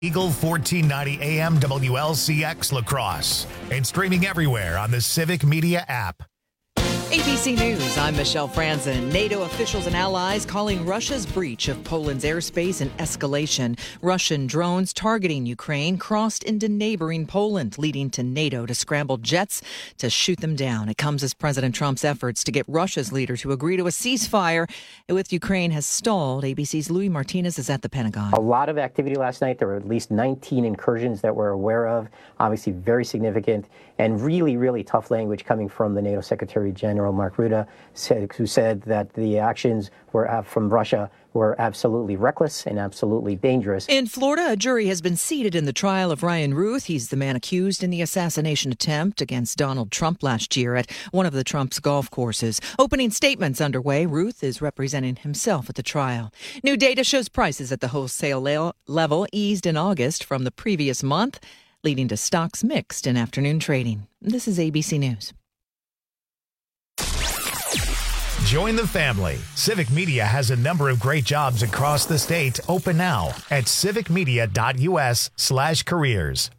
Eagle 1490 AM WLCX La Crosse and streaming everywhere on the Civic Media app. ABC News, I'm Michelle Franzen. NATO officials and allies calling Russia's breach of Poland's airspace an escalation. Russian drones targeting Ukraine crossed into neighboring Poland, leading to NATO to scramble jets to shoot them down. It comes as President Trump's efforts to get Russia's leader to agree to a ceasefire with Ukraine has stalled. ABC's Louis Martinez is at the Pentagon. A lot of activity last night. There were at least 19 incursions that we're aware of, obviously very significant, and really, really tough language coming from the NATO Secretary General Mark Rutte, who said that the actions from Russia were absolutely reckless and absolutely dangerous. In Florida, a jury has been seated in the trial of Ryan Ruth. He's the man accused in the assassination attempt against Donald Trump last year at one of the Trump's golf courses. Opening statements underway. Ruth is representing himself at the trial. New data shows prices at the wholesale level eased in August from the previous month, leading to stocks mixed in afternoon trading. This is ABC News. Join the family. Civic Media has a number of great jobs across the state open now at civicmedia.us/careers.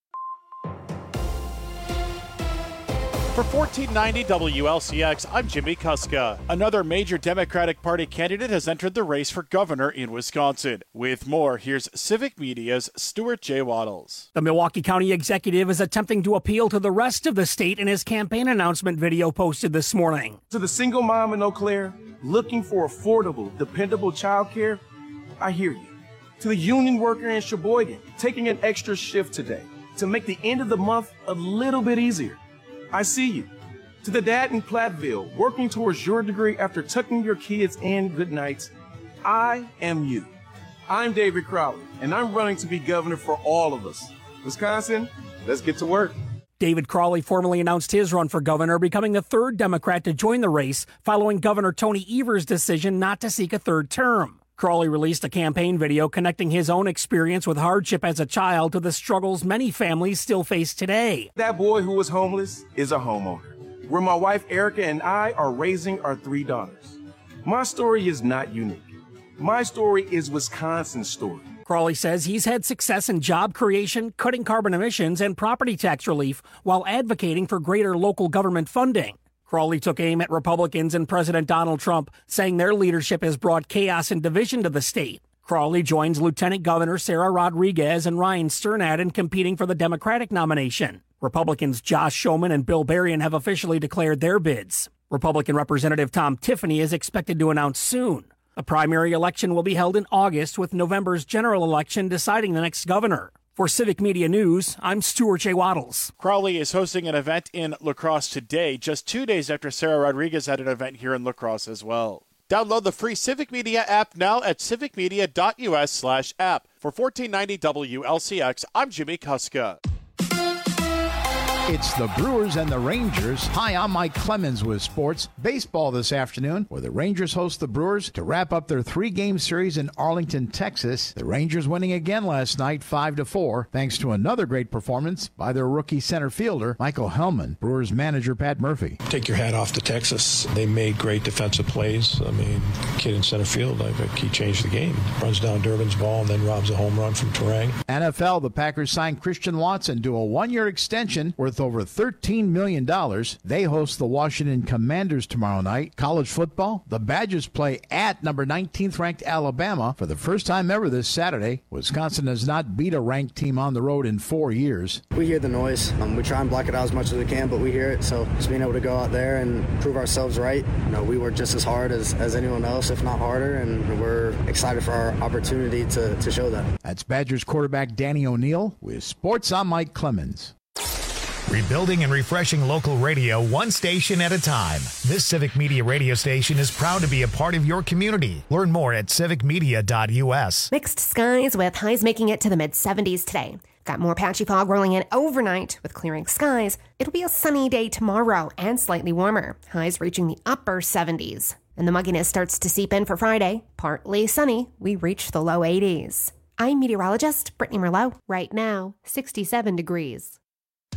For 1490 WLCX, I'm Jimmy Kuska. Another major Democratic Party candidate has entered the race for governor in Wisconsin. With more, here's Civic Media's Stuart J. Waddles. The Milwaukee County executive is attempting to appeal to the rest of the state in his campaign announcement video posted this morning. To the single mom in Eau Claire looking for affordable, dependable childcare, I hear you. To the union worker in Sheboygan taking an extra shift today to make the end of the month a little bit easier, I see you. To the dad in Platteville working towards your degree after tucking your kids in good nights, I am you. I'm David Crowley, and I'm running to be governor for all of us. Wisconsin, let's get to work. David Crowley formally announced his run for governor, becoming the third Democrat to join the race following Governor Tony Evers' decision not to seek a third term. Crowley released a campaign video connecting his own experience with hardship as a child to the struggles many families still face today. That boy who was homeless is a homeowner, where my wife Erica and I are raising our 3 daughters. My story is not unique. My story is Wisconsin's story. Crowley says he's had success in job creation, cutting carbon emissions, and property tax relief while advocating for greater local government funding. Crowley took aim at Republicans and President Donald Trump, saying their leadership has brought chaos and division to the state. Crowley joins Lieutenant Governor Sarah Rodriguez and Ryan Sternad in competing for the Democratic nomination. Republicans Josh Schoeman and Bill Berrien have officially declared their bids. Republican Representative Tom Tiffany is expected to announce soon. The primary election will be held in August, with November's general election deciding the next governor. For Civic Media News, I'm Stuart J. Waddles. Crowley is hosting an event in La Crosse today, just 2 days after Sarah Rodriguez had an event here in La Crosse as well. Download the free Civic Media app now at civicmedia.us/app. For 1490 WLCX, I'm Jimmy Kuska. It's the Brewers and the Rangers. Hi, I'm Mike Clemens with sports. Baseball this afternoon, where the Rangers host the Brewers to wrap up their 3-game series in Arlington, Texas. The Rangers winning again last night, 5-4, thanks to another great performance by their rookie center fielder, Michael Hellman. Brewers manager Pat Murphy. Take your hat off to Texas. They made great defensive plays. I mean, kid in center field, I think he changed the game. Runs down Durbin's ball and then robs a home run from Terang. NFL, the Packers signed Christian Watson to a 1-year extension worth over $13 million. They host the Washington Commanders tomorrow night. College football, the Badgers play at number 19th ranked Alabama for the first time ever this Saturday. Wisconsin has not beat a ranked team on the road in 4 years. We hear the noise. We try and block it out as much as we can, but we hear it. So just being able to go out there and prove ourselves right. We work just as hard as anyone else, if not harder, and we're excited for our opportunity to show that. That's Badgers quarterback Danny O'Neill. With sports, I'm Mike Clemens. Rebuilding and refreshing local radio one station at a time. This Civic Media radio station is proud to be a part of your community. Learn more at civicmedia.us. Mixed skies with highs making it to the mid-70s today. Got more patchy fog rolling in overnight with clearing skies. It'll be a sunny day tomorrow and slightly warmer. Highs reaching the upper 70s. And the mugginess starts to seep in for Friday. Partly sunny. We reach the low 80s. I'm meteorologist Brittany Merlot. Right now, 67 degrees.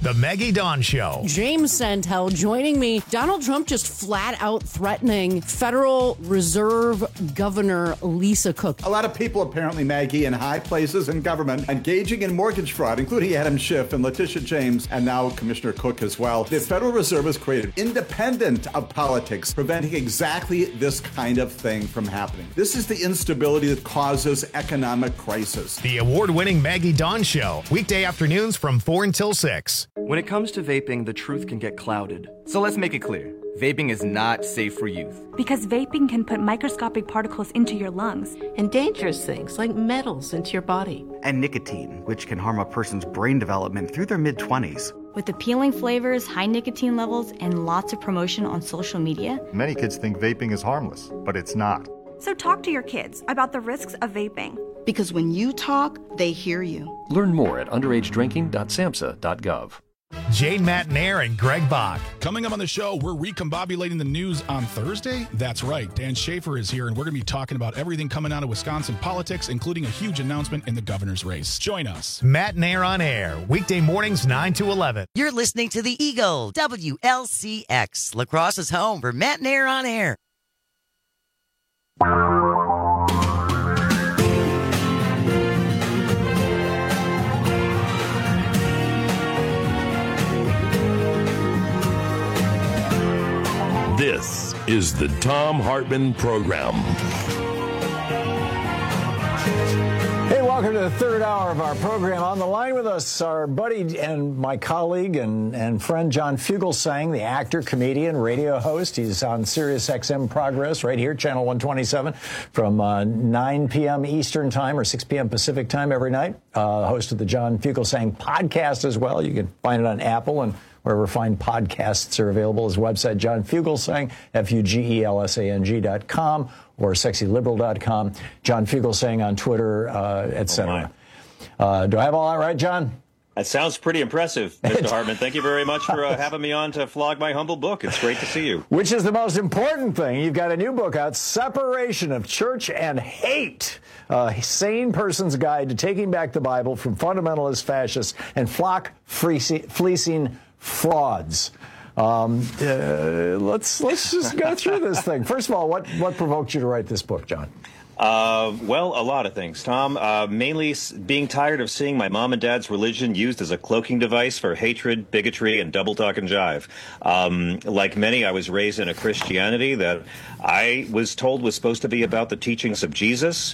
The Maggie Dawn Show. James Santel joining me. Donald Trump just flat out threatening Federal Reserve Governor Lisa Cook. A lot of people apparently, Maggie, in high places in government engaging in mortgage fraud, including Adam Schiff and Letitia James, and now Commissioner Cook as well. The Federal Reserve has created independent of politics, preventing exactly this kind of thing from happening. This is the instability that causes economic crisis. The award-winning Maggie Dawn Show. Weekday afternoons from 4 until 6. When it comes to vaping, the truth can get clouded. So let's make it clear. Vaping is not safe for youth. Because vaping can put microscopic particles into your lungs. And dangerous things like metals into your body. And nicotine, which can harm a person's brain development through their mid-20s. With appealing flavors, high nicotine levels, and lots of promotion on social media. Many kids think vaping is harmless, but it's not. So talk to your kids about the risks of vaping. Because when you talk, they hear you. Learn more at underagedrinking.samhsa.gov. Jane Matnair and Greg Bach. Coming up on the show, we're recombobulating the news on Thursday. That's right. Dan Schaefer is here, and we're going to be talking about everything coming out of Wisconsin politics, including a huge announcement in the governor's race. Join us. Matnair on air, weekday mornings 9 to 11. You're listening to the Eagle, WLCX, La Crosse's home for Matnair on air. This is the Thom Hartmann Program. Hey, welcome to the third hour of our program. On the line with us, our buddy and my colleague and friend John Fugelsang, the actor, comedian, radio host. He's on Sirius XM Progress right here, Channel 127, from 9 p.m. Eastern Time or 6 p.m. Pacific Time every night. Host of the John Fugelsang podcast as well. You can find it on Apple and wherever fine podcasts are available. His website, John Fugelsang, FUGELSANG.com or sexyliberal.com. John Fugelsang on Twitter, etc. Do I have all that right, John? That sounds pretty impressive, Mr. Hartmann. Thank you very much for having me on to flog my humble book. It's great to see you. Which is the most important thing. You've got a new book out, Separation of Church and Hate, a sane person's guide to taking back the Bible from fundamentalist fascists and flock fleecing frauds. Let's just go through this thing. First of all, what provoked you to write this book, John? Well, a lot of things, Tom. Mainly being tired of seeing my mom and dad's religion used as a cloaking device for hatred, bigotry, and double talk and jive. Like many, I was raised in a Christianity that I was told was supposed to be about the teachings of Jesus,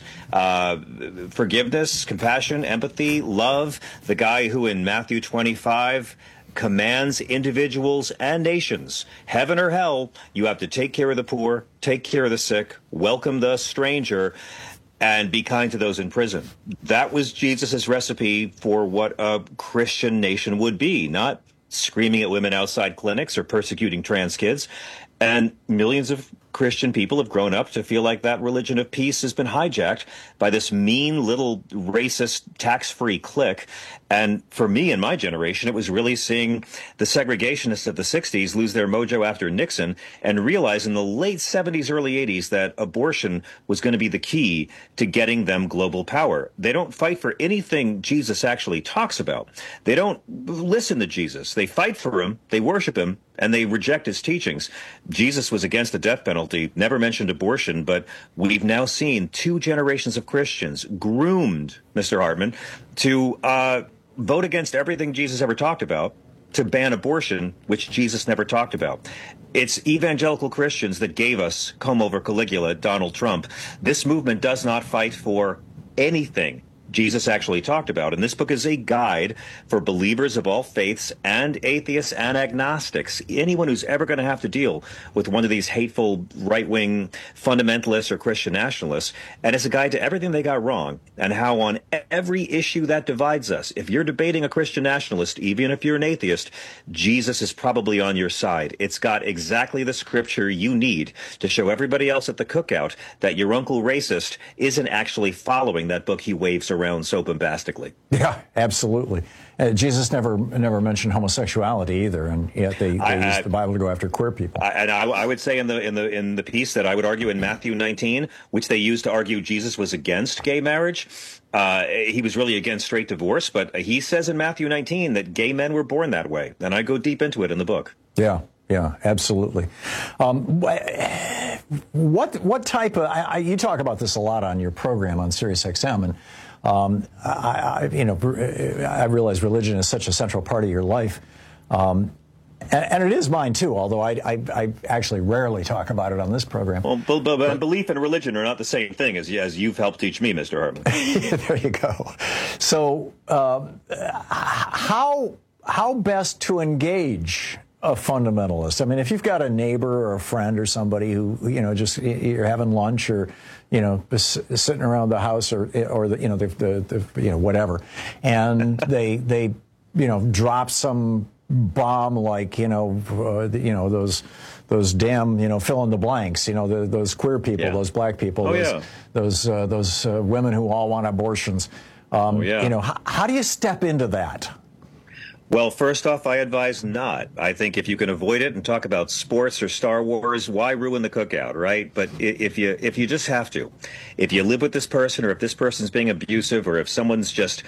forgiveness, compassion, empathy, love, the guy who in Matthew 25 commands individuals and nations, heaven or hell, you have to take care of the poor, take care of the sick, welcome the stranger, and be kind to those in prison. That was Jesus's recipe for what a Christian nation would be, not screaming at women outside clinics or persecuting trans kids. And millions of Christian people have grown up to feel like that religion of peace has been hijacked by this mean little racist tax-free clique. And for me and my generation, it was really seeing the segregationists of the 60s lose their mojo after Nixon and realize in the late 70s, early 80s that abortion was going to be the key to getting them global power. They don't fight for anything Jesus actually talks about. They don't listen to Jesus. They fight for him, they worship him, and they reject his teachings. Jesus was against the death penalty, never mentioned abortion, but we've now seen 2 generations of Christians groomed, Mr. Hartmann, to vote against everything Jesus ever talked about, to ban abortion, which Jesus never talked about. It's evangelical Christians that gave us comb over Caligula, Donald Trump. This movement does not fight for anything Jesus actually talked about. And this book is a guide for believers of all faiths and atheists and agnostics, anyone who's ever going to have to deal with one of these hateful right-wing fundamentalists or Christian nationalists. And it's a guide to everything they got wrong and how on every issue that divides us, if you're debating a Christian nationalist, even if you're an atheist, Jesus is probably on your side. It's got exactly the scripture you need to show everybody else at the cookout that your uncle racist isn't actually following that book he waves around around so bombastically. Yeah, absolutely. Jesus never mentioned homosexuality either, and yet they used the Bible to go after queer people. I would say in the piece that I would argue in Matthew 19, which they used to argue Jesus was against gay marriage. He was really against straight divorce, but he says in Matthew 19 that gay men were born that way, and I go deep into it in the book. Yeah, absolutely. What type of? You talk about this a lot on your program on SiriusXM, and I realize religion is such a central part of your life, and it is mine too. Although I actually rarely talk about it on this program. Well, but belief and religion are not the same thing as you've helped teach me, Mr. Hartman. There you go. So, how best to engage a fundamentalist? I mean, if you've got a neighbor or a friend or somebody who, just you're having lunch or, sitting around the house or whatever, and they drop some bomb like, those damn, fill in the blanks, those queer people, those black people, those women who all want abortions. How do you step into that? Well, first off, I advise not. I think if you can avoid it and talk about sports or Star Wars, why ruin the cookout, right? But if you just have to, if you live with this person, or if this person's being abusive, or if someone's just,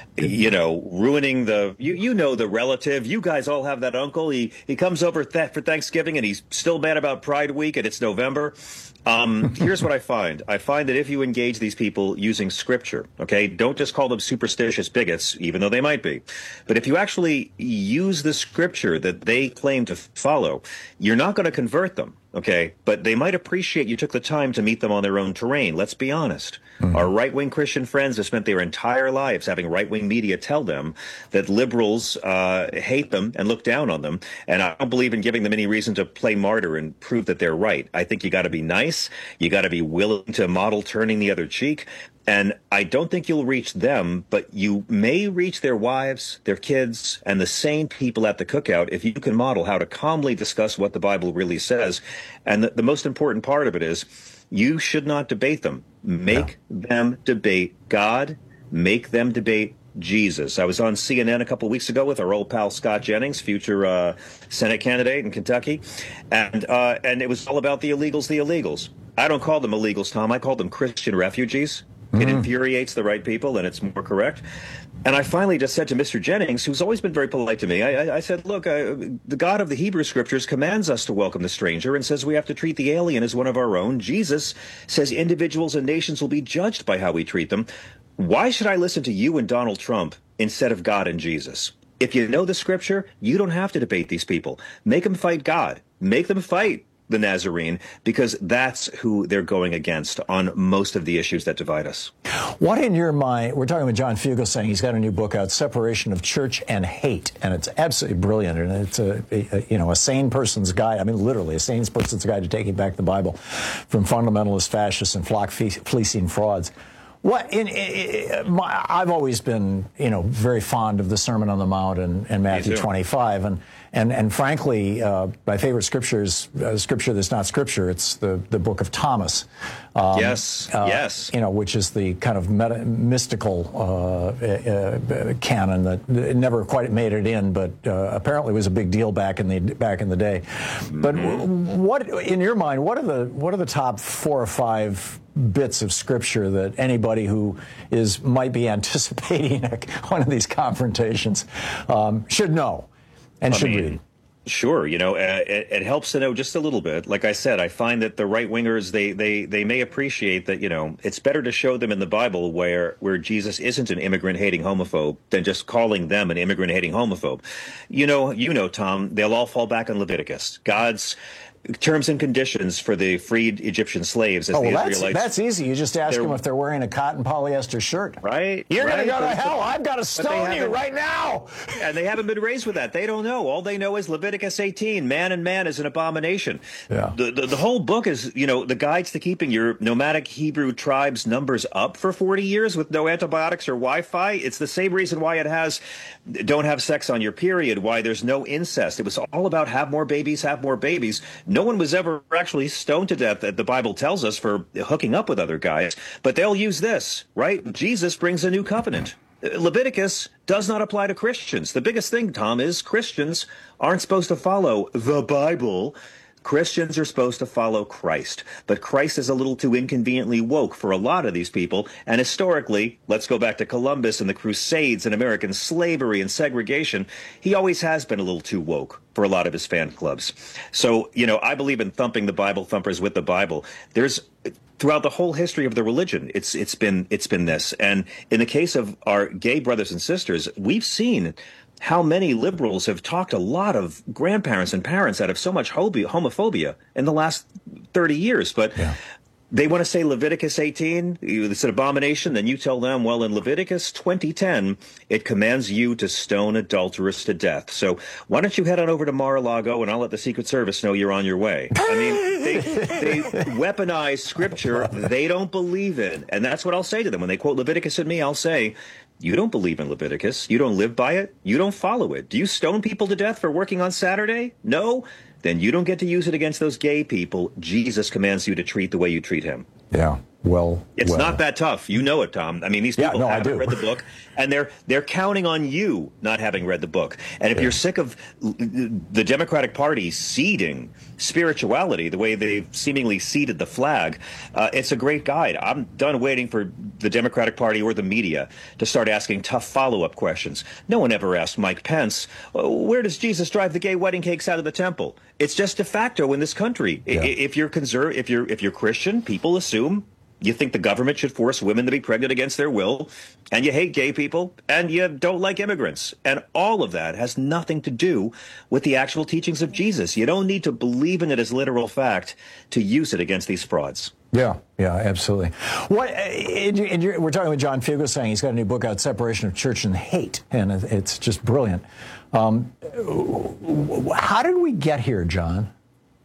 ruining the relative. You guys all have that uncle. He comes over for Thanksgiving and he's still mad about Pride Week and it's November. Here's what I find. I find that if you engage these people using scripture, okay, don't just call them superstitious bigots, even though they might be. But if you actually use the scripture that they claim to follow, you're not going to convert them. Okay, but they might appreciate you took the time to meet them on their own terrain. Let's be honest. Mm-hmm. Our right-wing Christian friends have spent their entire lives having right-wing media tell them that liberals hate them and look down on them. And I don't believe in giving them any reason to play martyr and prove that they're right. I think you got to be nice. You got to be willing to model turning the other cheek. And I don't think you'll reach them, but you may reach their wives, their kids, and the sane people at the cookout if you can model how to calmly discuss what the Bible really says. And the most important part of it is you should not debate them. Make them debate God. Make them debate Jesus. I was on CNN a couple of weeks ago with our old pal Scott Jennings, future Senate candidate in Kentucky, and it was all about the illegals. I don't call them illegals, Tom. I call them Christian refugees. It infuriates the right people, and it's more correct. And I finally just said to Mr. Jennings, who's always been very polite to me, I said, look, the God of the Hebrew Scriptures commands us to welcome the stranger and says we have to treat the alien as one of our own. Jesus says individuals and nations will be judged by how we treat them. Why should I listen to you and Donald Trump instead of God and Jesus? If you know the Scripture, you don't have to debate these people. Make them fight God. Make them fight the Nazarene, because that's who they're going against on most of the issues that divide us. What in your mind, we're talking with John Fugelsang, he's got a new book out, Separation of Church and Hate, and it's absolutely brilliant, and it's a sane person's guide, I mean literally a sane person's guide to taking back the Bible from fundamentalist fascists and flock fleecing frauds. I've always been, very fond of the Sermon on the Mount and Matthew 25, and frankly, my favorite scripture is scripture that's not scripture. It's the book of Thomas. Yes. Which is the kind of mystical canon that never quite made it in, but apparently was a big deal back in the day. Mm-hmm. But what, in your mind, what are the top 4 or 5 bits of scripture that anybody who might be anticipating one of these confrontations should know and should read? Sure. It helps to know just a little bit. Like I said, I find that the right wingers, they may appreciate that, it's better to show them in the Bible where Jesus isn't an immigrant hating homophobe than just calling them an immigrant hating homophobe. Tom, they'll all fall back on Leviticus. God's terms and conditions for the freed Egyptian slaves as the Israelites. That's easy. You just ask them if they're wearing a cotton polyester shirt. Right. You're going to go to hell. I've got to stone you right now. And they haven't been raised with that. They don't know. All they know is Leviticus 18. Man and man is an abomination. Yeah. The whole book is, the guides to keeping your nomadic Hebrew tribes numbers up for 40 years with no antibiotics or Wi-Fi. It's the same reason why it has don't have sex on your period, why there's no incest. It was all about have more babies, No one was ever actually stoned to death, the Bible tells us, for hooking up with other guys. But they'll use this, right? Jesus brings a new covenant. Leviticus does not apply to Christians. The biggest thing, Tom, is Christians aren't supposed to follow the Bible. Christians are supposed to follow Christ, but Christ is a little too inconveniently woke for a lot of these people. And historically, let's go back to Columbus and the Crusades and American slavery and segregation. He always has been a little too woke for a lot of his fan clubs. So, I believe in thumping the Bible thumpers with the Bible. Throughout the whole history of the religion, it's been this. And in the case of our gay brothers and sisters, we've seen how many liberals have talked a lot of grandparents and parents out of so much homophobia in the last 30 years. But they want to say Leviticus 18, it's an abomination. Then you tell them, well, in Leviticus 20:10, it commands you to stone adulterers to death. So why don't you head on over to Mar-a-Lago and I'll let the Secret Service know you're on your way. I mean, they weaponize scripture they don't believe in. And that's what I'll say to them. When they quote Leviticus at me, I'll say, you don't believe in Leviticus. You don't live by it. You don't follow it. Do you stone people to death for working on Saturday? No? Then you don't get to use it against those gay people Jesus commands you to treat the way you treat him. Yeah, it's not that tough. You know it, Tom. I mean, these people haven't read the book, and they're counting on you not having read the book. And if you're sick of the Democratic Party seeding spirituality the way they've seemingly seeded the flag, it's a great guide. I'm done waiting for the Democratic Party or the media to start asking tough follow-up questions. No one ever asked Mike Pence, where does Jesus drive the gay wedding cakes out of the temple? It's just de facto in this country. Yeah. If you're Christian, people assume you think the government should force women to be pregnant against their will, and you hate gay people, and you don't like immigrants. And all of that has nothing to do with the actual teachings of Jesus. You don't need to believe in it as literal fact to use it against these frauds. Yeah, absolutely. We're talking with John Fugelsang. He's got a new book out, Separation of Church and Hate, and it's just brilliant. How did we get here, John?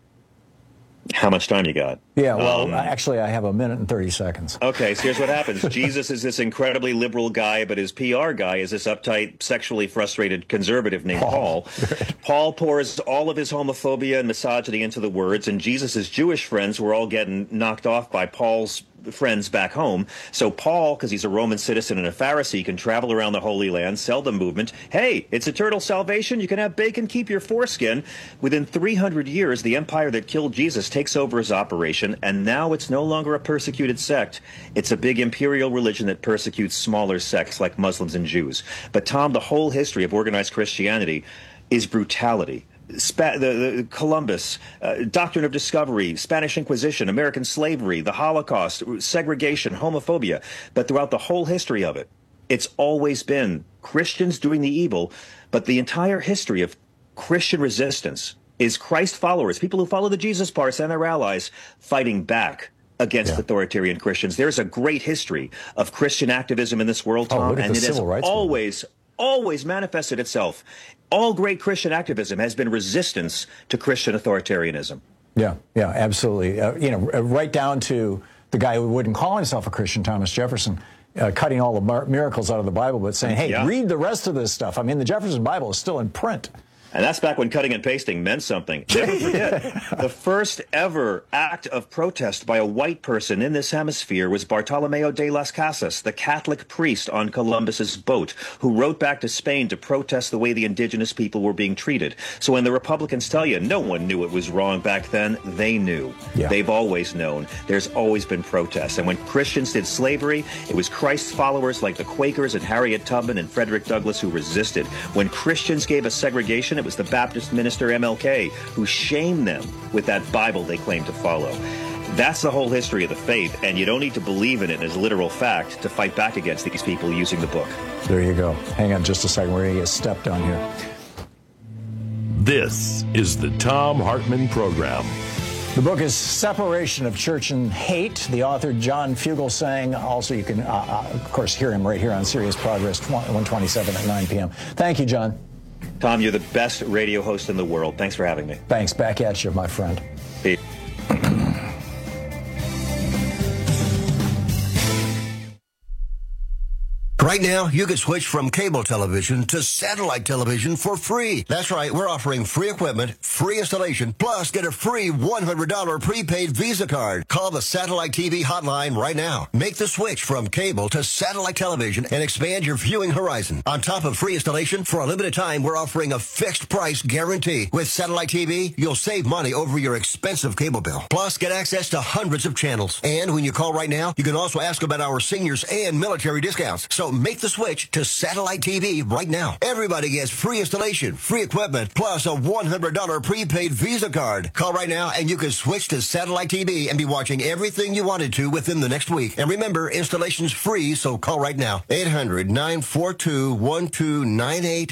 How much time you got? Yeah, well, actually, I have a minute and 30 seconds. Okay, so here's what happens. Jesus is this incredibly liberal guy, but his PR guy is this uptight, sexually frustrated conservative named Paul. Paul pours all of his homophobia and misogyny into the words, and Jesus' Jewish friends were all getting knocked off by Paul's friends back home. So Paul, because he's a Roman citizen and a Pharisee, can travel around the Holy Land, sell the movement. Hey, it's eternal salvation. You can have bacon, keep your foreskin. Within 300 years, the empire that killed Jesus takes over his operation, and now it's no longer a persecuted sect. It's a big imperial religion that persecutes smaller sects like Muslims and Jews. But Tom, the whole history of organized Christianity is brutality. The Columbus, Doctrine of Discovery, Spanish Inquisition, American slavery, the Holocaust, segregation, homophobia. But throughout the whole history of it, it's always been Christians doing the evil. But the entire history of Christian resistance is Christ followers, people who follow the Jesus parts and their allies, fighting back against authoritarian Christians. There's a great history of Christian activism in this world, Tom, and it has always manifested itself. All great Christian activism has been resistance to Christian authoritarianism. Yeah, absolutely. Right down to the guy who wouldn't call himself a Christian, Thomas Jefferson, cutting all the miracles out of the Bible, but saying, hey, read the rest of this stuff. I mean, the Jefferson Bible is still in print. And that's back when cutting and pasting meant something. Never forget, the first ever act of protest by a white person in this hemisphere was Bartolomeo de las Casas, the Catholic priest on Columbus's boat, who wrote back to Spain to protest the way the indigenous people were being treated. So when the Republicans tell you no one knew it was wrong back then, they knew. Yeah. They've always known. There's always been protests. And when Christians did slavery, it was Christ's followers like the Quakers and Harriet Tubman and Frederick Douglass who resisted. When Christians gave us segregation, it was the Baptist minister MLK who shamed them with that Bible they claim to follow. That's the whole history of the faith, and you don't need to believe in it as literal fact to fight back against these people using the book. There you go. Hang on just a second. We're going to get stepped on here. This is the Thom Hartmann Program. The book is Separation of Church and Hate. The author, John Fugelsang. Also, you can, of course, hear him right here on Sirius Progress 127 at 9 p.m. Thank you, John. Tom, you're the best radio host in the world. Thanks for having me. Thanks. Back at you, my friend. Peace. Right now, you can switch from cable television to satellite television for free. That's right, we're offering free equipment, free installation, plus get a free $100 prepaid Visa card. Call the Satellite TV hotline right now. Make the switch from cable to satellite television and expand your viewing horizon. On top of free installation, for a limited time, we're offering a fixed price guarantee. With Satellite TV, you'll save money over your expensive cable bill. Plus, get access to hundreds of channels. And when you call right now, you can also ask about our seniors and military discounts. So make the switch to Satellite TV right now. Everybody gets free installation, free equipment, plus a $100 prepaid Visa card. Call right now and you can switch to Satellite TV and be watching everything you wanted to within the next week. And remember, installation's free, so call right now. 800-942-1298.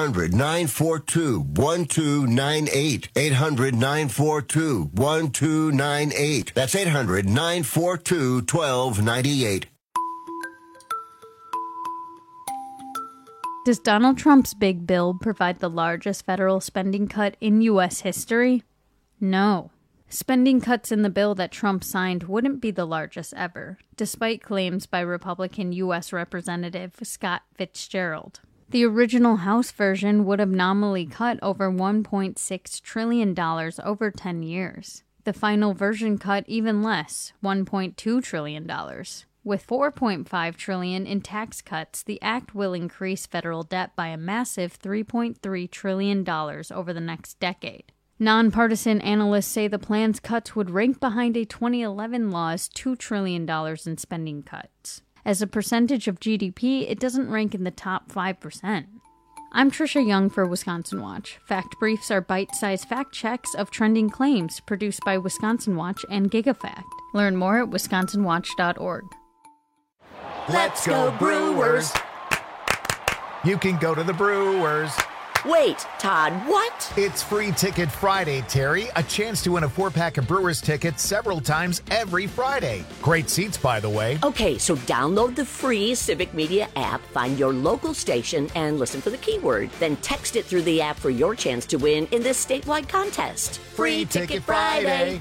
800-942-1298. 800-942-1298. That's 800-942-1298. Does Donald Trump's big bill provide the largest federal spending cut in U.S. history? No. Spending cuts in the bill that Trump signed wouldn't be the largest ever, despite claims by Republican U.S. Representative Scott Fitzgerald. The original House version would have nominally cut over $1.6 trillion over 10 years. The final version cut even less, $1.2 trillion. With $4.5 trillion in tax cuts, the act will increase federal debt by a massive $3.3 trillion over the next decade. Nonpartisan analysts say the plan's cuts would rank behind a 2011 law's $2 trillion in spending cuts. As a percentage of GDP, it doesn't rank in the top 5%. I'm Trisha Young for Wisconsin Watch. Fact Briefs are bite-sized fact checks of trending claims produced by Wisconsin Watch and GigaFact. Learn more at wisconsinwatch.org. Let's go Brewers! You can go to the Brewers. Wait, Todd, what? It's Free Ticket Friday, Terry. A chance to win a 4-pack of Brewers tickets several times every Friday. Great seats, by the way. Okay, so download the free Civic Media app, find your local station, and listen for the keyword. Then text it through the app for your chance to win in this statewide contest. Free Ticket Friday!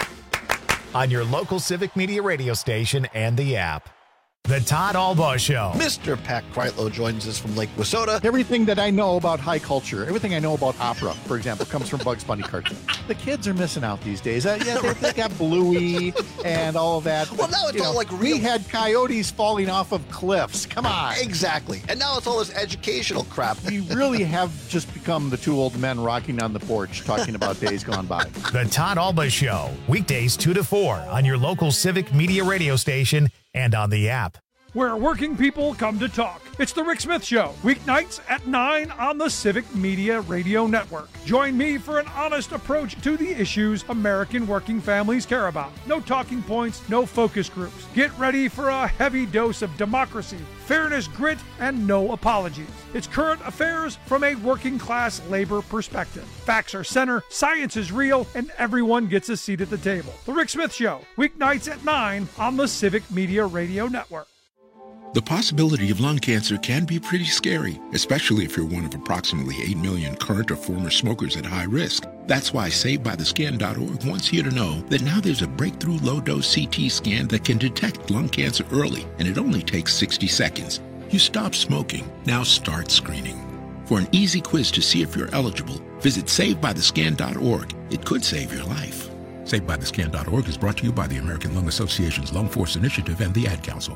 On your local Civic Media radio station and the app. The Todd Albaugh Show. Mr. Pat Quitlow joins us from Lake Wissota. Everything that I know about high culture, everything I know about opera, for example, comes from Bugs Bunny cartoons. The kids are missing out these days. They got Bluey and all of that. Well, now it's all like real. We had coyotes falling off of cliffs. Come on. Exactly. And now it's all this educational crap. We really have just become the two old men rocking on the porch talking about days gone by. The Todd Albaugh Show. Weekdays 2 to 4 on your local Civic Media radio station and on the app. Where working people come to talk. It's the Rick Smith Show, weeknights at 9 on the Civic Media Radio Network. Join me for an honest approach to the issues American working families care about. No talking points, no focus groups. Get ready for a heavy dose of democracy, fairness, grit, and no apologies. It's current affairs from a working class labor perspective. Facts are center, science is real, and everyone gets a seat at the table. The Rick Smith Show, weeknights at 9 on the Civic Media Radio Network. The possibility of lung cancer can be pretty scary, especially if you're one of approximately 8 million current or former smokers at high risk. That's why SaveByTheScan.org wants you to know that now there's a breakthrough low-dose CT scan that can detect lung cancer early, and it only takes 60 seconds. You stop smoking, now start screening. For an easy quiz to see if you're eligible, visit SaveByTheScan.org. It could save your life. SaveByTheScan.org is brought to you by the American Lung Association's Lung Force Initiative and the Ad Council.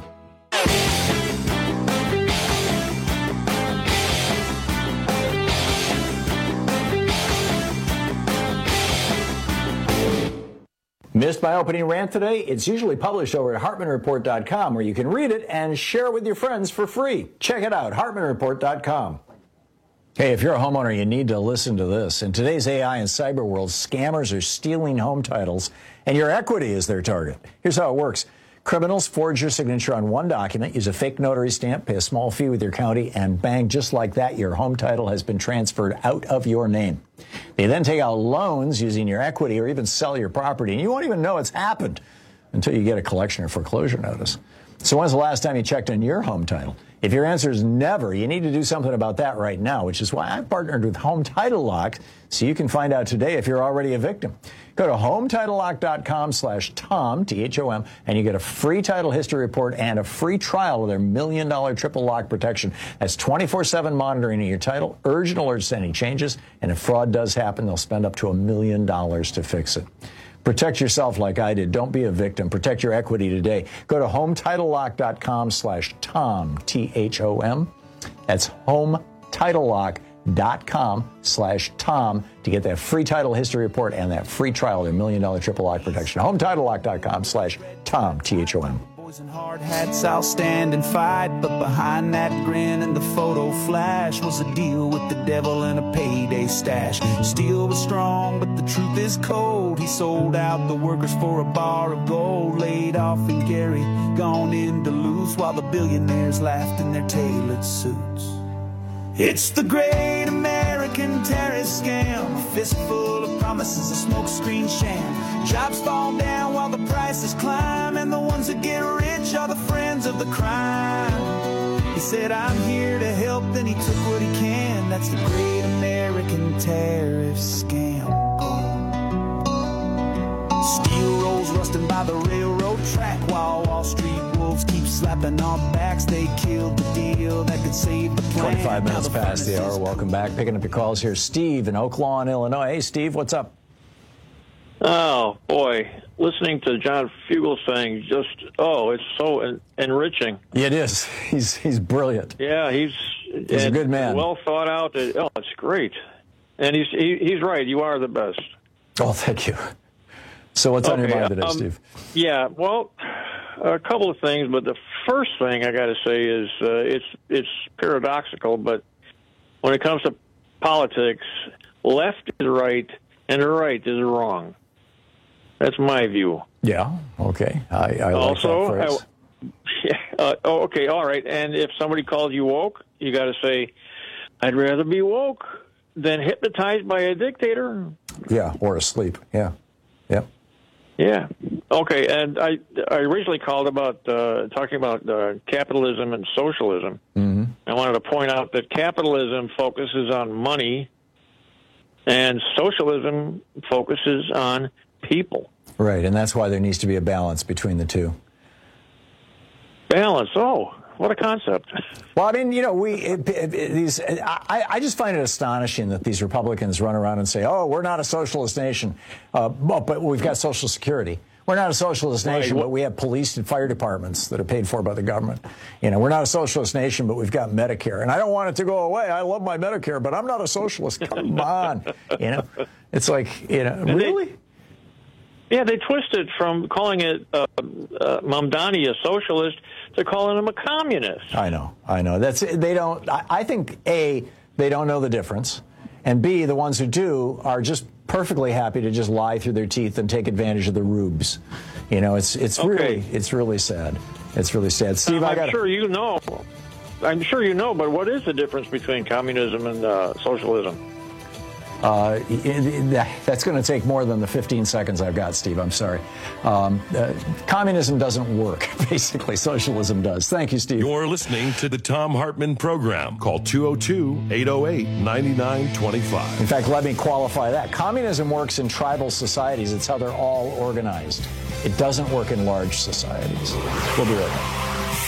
Missed my opening rant today? It's usually published over at HartmanReport.com, where you can read it and share it with your friends for free. Check it out, HartmanReport.com. Hey, if you're a homeowner, you need to listen to this. In today's AI and cyber world, scammers are stealing home titles, and your equity is their target. Here's how it works. Criminals forge your signature on one document, use a fake notary stamp, pay a small fee with your county, and bang, just like that, your home title has been transferred out of your name. They then take out loans using your equity or even sell your property, and you won't even know it's happened until you get a collection or foreclosure notice. So when's the last time you checked on your home title? If your answer is never, you need to do something about that right now, which is why I've partnered with Home Title Lock so you can find out today if you're already a victim. Go to HomeTitleLock.com/Tom, T-H-O-M, and you get a free title history report and a free trial of their $1 million triple lock protection. That's 24/7 monitoring of your title, urgent alerts to any changes, and if fraud does happen, they'll spend up to $1 million to fix it. Protect yourself like I did. Don't be a victim. Protect your equity today. Go to HomeTitleLock.com/Tom, T-H-O-M. That's HomeTitleLock.com/Tom to get that free title history report and that free trial of their $1 million triple lock protection. HomeTitleLock.com/Tom, T-H-O-M. Boys in hard hats, I'll stand and fight, but behind that grin and the photo flash was a deal with the devil and a payday stash. Steel was strong, but the truth is cold. He sold out the workers for a bar of gold. Laid off in Gary, gone in Duluth, while the billionaires laughed in their tailored suits. It's the great American terrorist scam, a fistful of promises, a smokescreen sham. Jobs fall down while the prices climb, and the ones that get rich are the friends of the crime. He said, I'm here to help, then he took what he can. That's the great American tariff scam. Steel rolls rusting by the railroad track, while Wall Street wolves keep slapping our backs. They killed the deal that could save the plan. 25 minutes past the hour. Welcome back. Picking up your calls here. Steve in Oak Lawn, Illinois. Hey, Steve, what's up? Oh, boy. Listening to John Fugel saying it's so enriching. Yeah, it is. He's brilliant. Yeah, he's a good man. Well thought out. It's great. And he's right. You are the best. Oh, thank you. So what's on your mind today, Steve? Yeah, well, a couple of things, but the first thing I got to say is it's paradoxical, but when it comes to politics, left is right and right is wrong. That's my view. Yeah, okay. I like that phrase. Okay, all right. And if somebody calls you woke, you got to say, I'd rather be woke than hypnotized by a dictator. Yeah, or asleep. Yeah. Yep. Yeah. Okay. And I originally called about talking about capitalism and socialism. Mm-hmm. I wanted to point out that capitalism focuses on money, and socialism focuses on people. Right, and that's why there needs to be a balance between the two. Balance. Oh, what a concept. Well, I mean, you know, I just find it astonishing that these Republicans run around and say, oh, we're not a socialist nation, but we've got Social Security. We're not a socialist nation, but we have police and fire departments that are paid for by the government. You know, we're not a socialist nation, but we've got Medicare. And I don't want it to go away. I love my Medicare, but I'm not a socialist. Come on. You know, it's like, you know, really? They twisted from calling it Mamdani a socialist to calling him a communist. I know. I think, A, they don't know the difference. And B, the ones who do are just perfectly happy to just lie through their teeth and take advantage of the rubes. You know, it's really sad. It's really sad. Steve, I'm sure you know, but what is the difference between communism and socialism? That's going to take more than the 15 seconds I've got, Steve. I'm sorry. Communism doesn't work. Basically, socialism does. Thank you, Steve. You're listening to the Tom Hartman Program. Call 202-808-9925. In fact, let me qualify that. Communism works in tribal societies. It's how they're all organized. It doesn't work in large societies. We'll be right back.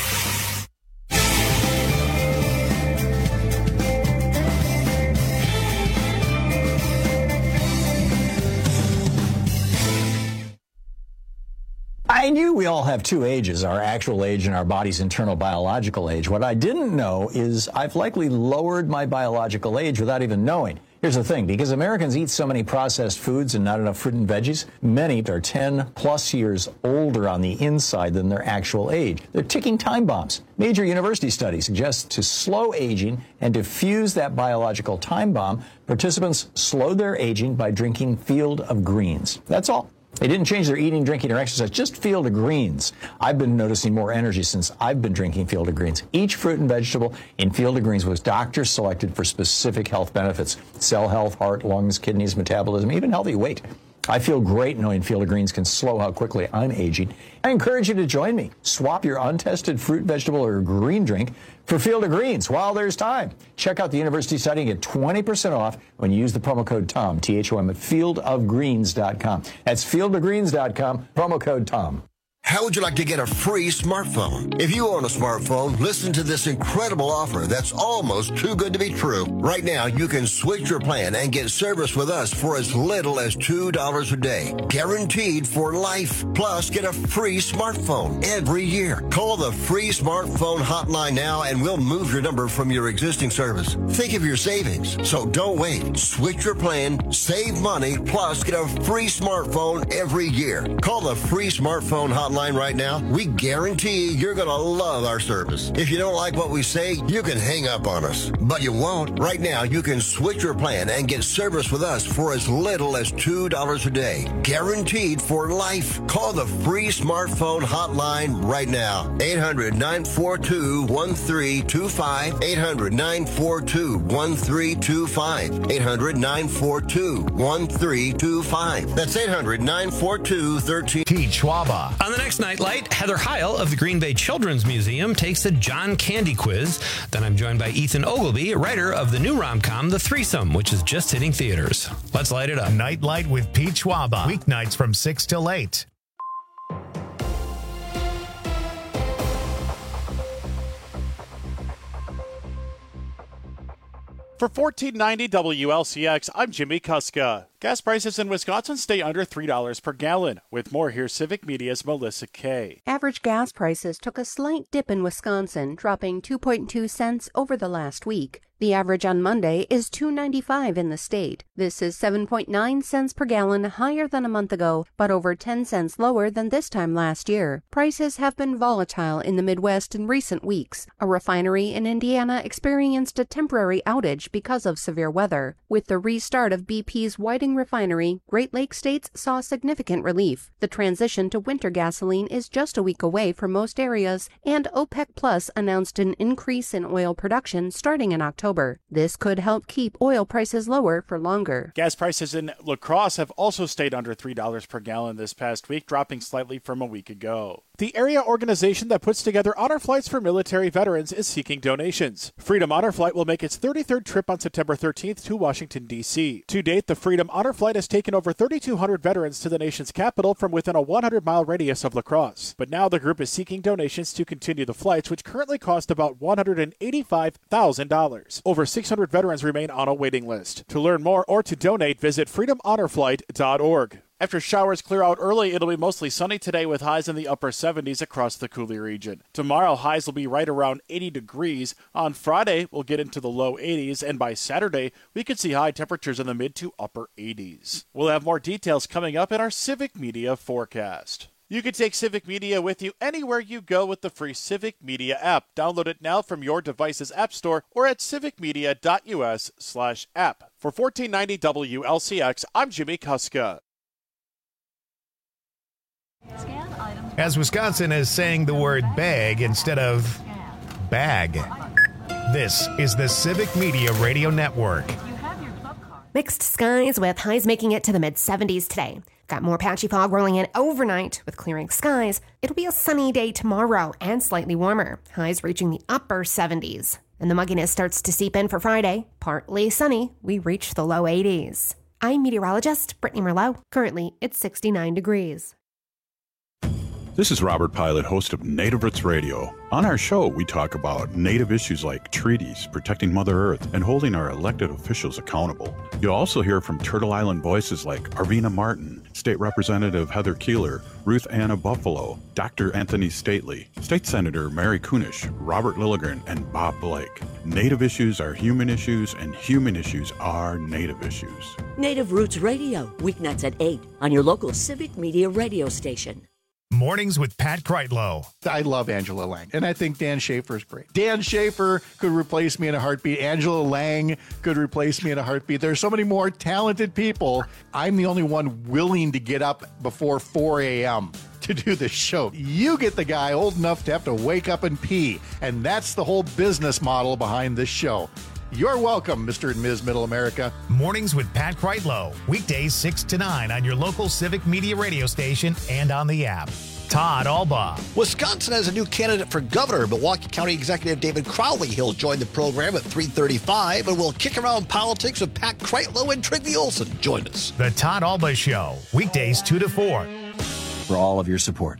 I knew we all have two ages, our actual age and our body's internal biological age. What I didn't know is I've likely lowered my biological age without even knowing. Here's the thing, because Americans eat so many processed foods and not enough fruit and veggies, many are 10 plus years older on the inside than their actual age. They're ticking time bombs. Major university studies suggest to slow aging and diffuse that biological time bomb, participants slowed their aging by drinking Field of Greens. That's all. They didn't change their eating, drinking, or exercise, just Field of Greens. I've been noticing more energy since I've been drinking Field of Greens. Each fruit and vegetable in Field of Greens was doctor selected for specific health benefits. Cell health, heart, lungs, kidneys, metabolism, even healthy weight. I feel great knowing Field of Greens can slow how quickly I'm aging. I encourage you to join me. Swap your untested fruit, vegetable, or green drink for Field of Greens while there's time. Check out the university site and get 20% off when you use the promo code TOM, THOM, at fieldofgreens.com. That's fieldofgreens.com, promo code TOM. How would you like to get a free smartphone? If you own a smartphone, listen to this incredible offer that's almost too good to be true. Right now, you can switch your plan and get service with us for as little as $2 a day. Guaranteed for life. Plus, get a free smartphone every year. Call the free smartphone hotline now and we'll move your number from your existing service. Think of your savings. So don't wait. Switch your plan, save money, plus get a free smartphone every year. Call the free smartphone hotline right now. We guarantee you're going to love our service. If you don't like what we say, you can hang up on us. But you won't. Right now, you can switch your plan and get service with us for as little as $2 a day. Guaranteed for life. Call the free smartphone hotline right now. 800-942-1325. 800-942-1325. 800-942-1325. That's 800-942-1325. Pete Schwaba. On the next Nightlight, Heather Heil of the Green Bay Children's Museum takes the John Candy quiz. Then I'm joined by Ethan Ogilvy, writer of the new rom-com, The Threesome, which is just hitting theaters. Let's light it up. Nightlight with Pete Schwaba. Weeknights from 6 till 8. For $14.90 WLCX, I'm Jimmy Kuska. Gas prices in Wisconsin stay under $3 per gallon. With more, here's Civic Media's Melissa Kay. Average gas prices took a slight dip in Wisconsin, dropping 2.2 cents over the last week. The average on Monday is $2.95 in the state. This is 7.9 cents per gallon higher than a month ago, but over 10 cents lower than this time last year. Prices have been volatile in the Midwest in recent weeks. A refinery in Indiana experienced a temporary outage because of severe weather. With the restart of BP's Whiting refinery, Great Lakes states saw significant relief. The transition to winter gasoline is just a week away for most areas, and OPEC Plus announced an increase in oil production starting in October. This could help keep oil prices lower for longer. Gas prices in La Crosse have also stayed under $3 per gallon this past week, dropping slightly from a week ago. The area organization that puts together honor flights for military veterans is seeking donations. Freedom Honor Flight will make its 33rd trip on September 13th to Washington, D.C. To date, the Freedom Honor Flight has taken over 3,200 veterans to the nation's capital from within a 100-mile radius of La Crosse. But now the group is seeking donations to continue the flights, which currently cost about $185,000. Over 600 veterans remain on a waiting list. To learn more or to donate, visit freedomhonorflight.org. After showers clear out early, it'll be mostly sunny today with highs in the upper 70s across the Coulee region. Tomorrow, highs will be right around 80 degrees. On Friday, we'll get into the low 80s, and by Saturday, we could see high temperatures in the mid to upper 80s. We'll have more details coming up in our Civic Media forecast. You can take Civic Media with you anywhere you go with the free Civic Media app. Download it now from your device's app store or at civicmedia.us/app. For $14.90 WLCX, I'm Jimmy Kuska. As Wisconsin is saying the word bag instead of bag. This is the Civic Media Radio Network. Mixed skies with highs making it to the mid-70s today. Got more patchy fog rolling in overnight with clearing skies. It'll be a sunny day tomorrow and slightly warmer. Highs reaching the upper 70s. And the mugginess starts to seep in for Friday. Partly sunny, we reach the low 80s. I'm meteorologist Brittany Merlot. Currently, it's 69 degrees. This is Robert Pilot, host of Native Roots Radio. On our show, we talk about Native issues like treaties, protecting Mother Earth, and holding our elected officials accountable. You'll also hear from Turtle Island voices like Arvina Martin, State Representative Heather Keeler, Ruth Anna Buffalo, Dr. Anthony Stately, State Senator Mary Kunish, Robert Lilligren, and Bob Blake. Native issues are human issues, and human issues are Native issues. Native Roots Radio, weeknights at 8 on your local Civic Media radio station. Mornings with Pat Kreitlow. I love Angela Lang, and I think Dan Schaefer is great. Dan Schaefer could replace me in a heartbeat. Angela Lang could replace me in a heartbeat. There's so many more talented people. I'm the only one willing to get up before 4 a.m. to do this show. You get the guy old enough to have to wake up and pee, and that's the whole business model behind this show. You're welcome, Mr. and Ms. Middle America. Mornings with Pat Kreitlow. Weekdays 6 to 9 on your local Civic Media radio station and on the app. Todd Alba. Wisconsin has a new candidate for governor. Milwaukee County Executive David Crowley. He'll join the program at 3:35, and we'll kick around politics with Pat Kreitlow and Trygve Olson. Join us. The Todd Alba Show. Weekdays 2 to 4. For all of your support.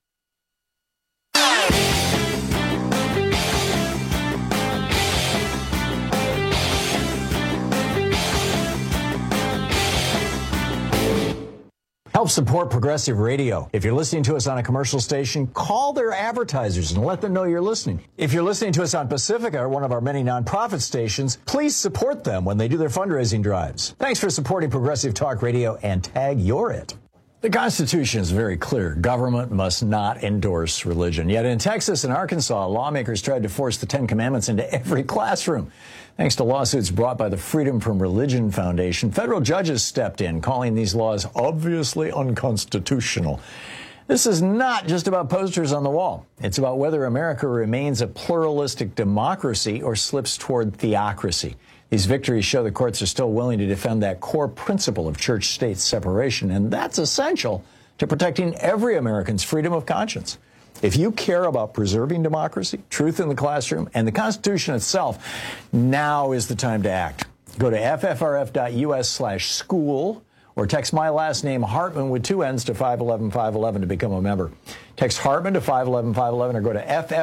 Help support Progressive Radio. If you're listening to us on a commercial station, call their advertisers and let them know you're listening. If you're listening to us on Pacifica, or one of our many nonprofit stations, please support them when they do their fundraising drives. Thanks for supporting Progressive Talk Radio, and tag you're it. The Constitution is very clear. Government must not endorse religion. Yet in Texas and Arkansas, lawmakers tried to force the Ten Commandments into every classroom. Thanks to lawsuits brought by the Freedom from Religion Foundation, federal judges stepped in, calling these laws obviously unconstitutional. This is not just about posters on the wall. It's about whether America remains a pluralistic democracy or slips toward theocracy. These victories show the courts are still willing to defend that core principle of church-state separation, and that's essential to protecting every American's freedom of conscience. If you care about preserving democracy, truth in the classroom, and the Constitution itself, now is the time to act. Go to ffrf.us/school or text my last name, Hartman, with 2 N's to 511-511 to become a member. Text Hartman to 511-511 or go to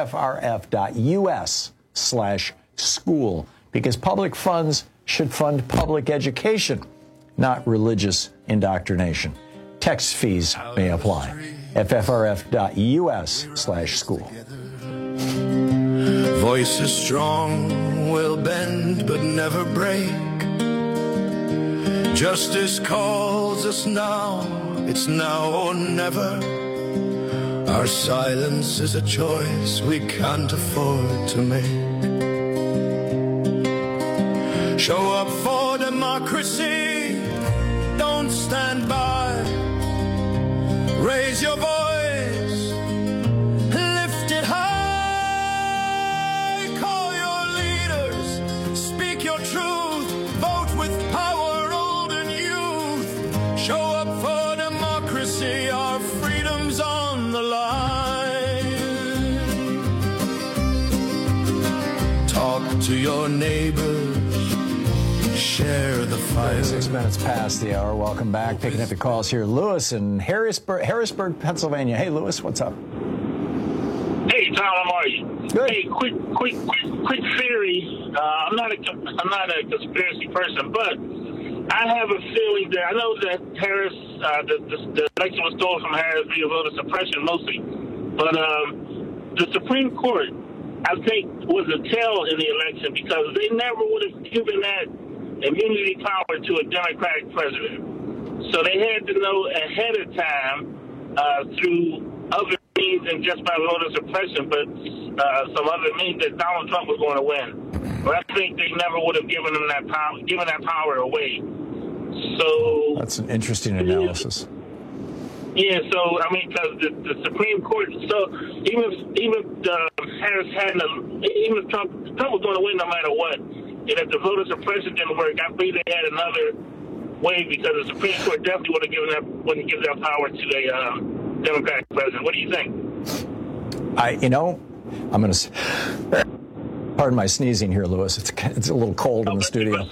ffrf.us/school, because public funds should fund public education, not religious indoctrination. Text fees may apply. ffrf.us/school. Voices strong will bend but never break. Justice calls us now. It's now or never. Our silence is a choice we can't afford to make. Show up for democracy. Don't stand by. Raise your voice, lift it high, call your leaders, speak your truth, vote with power, old and youth. Show up for democracy, our freedom's on the line. Talk to your neighbors. Share the fire. 6 minutes past the hour. Welcome back. Picking up the calls here. Lewis in Harrisburg, Pennsylvania. Hey, Lewis, what's up? Hey, Tom, how are you? Good. Hey, quick theory. I'm not a conspiracy person, but I have a feeling that I know that Harris, the election was stolen from Harris via voter suppression mostly, but the Supreme Court, I think, was a tell in the election because they never would have given that immunity power to a Democratic president. So they had to know ahead of time through other means than just by voter suppression, but some other means that Donald Trump was going to win. But I think they never would have given him that power away. So that's an interesting analysis. Yeah, so I mean, because the Supreme Court. So even Harris hadn't, even if Trump was going to win no matter what. And if the voter suppression didn't work, I believe they had another way because the Supreme Court definitely wouldn't give that power to a Democratic president. What do you think? I'm going to. Pardon my sneezing here, Lewis. It's a little cold in the studio.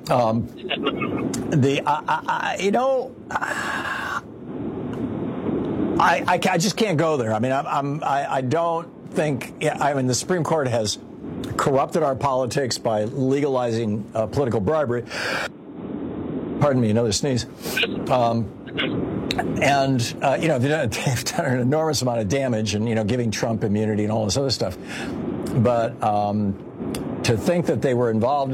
I just can't go there. I mean, I don't think. I mean, the Supreme Court has corrupted our politics by legalizing political bribery. Pardon me, another sneeze. They've done an enormous amount of damage and, giving Trump immunity and all this other stuff. But to think that they were involved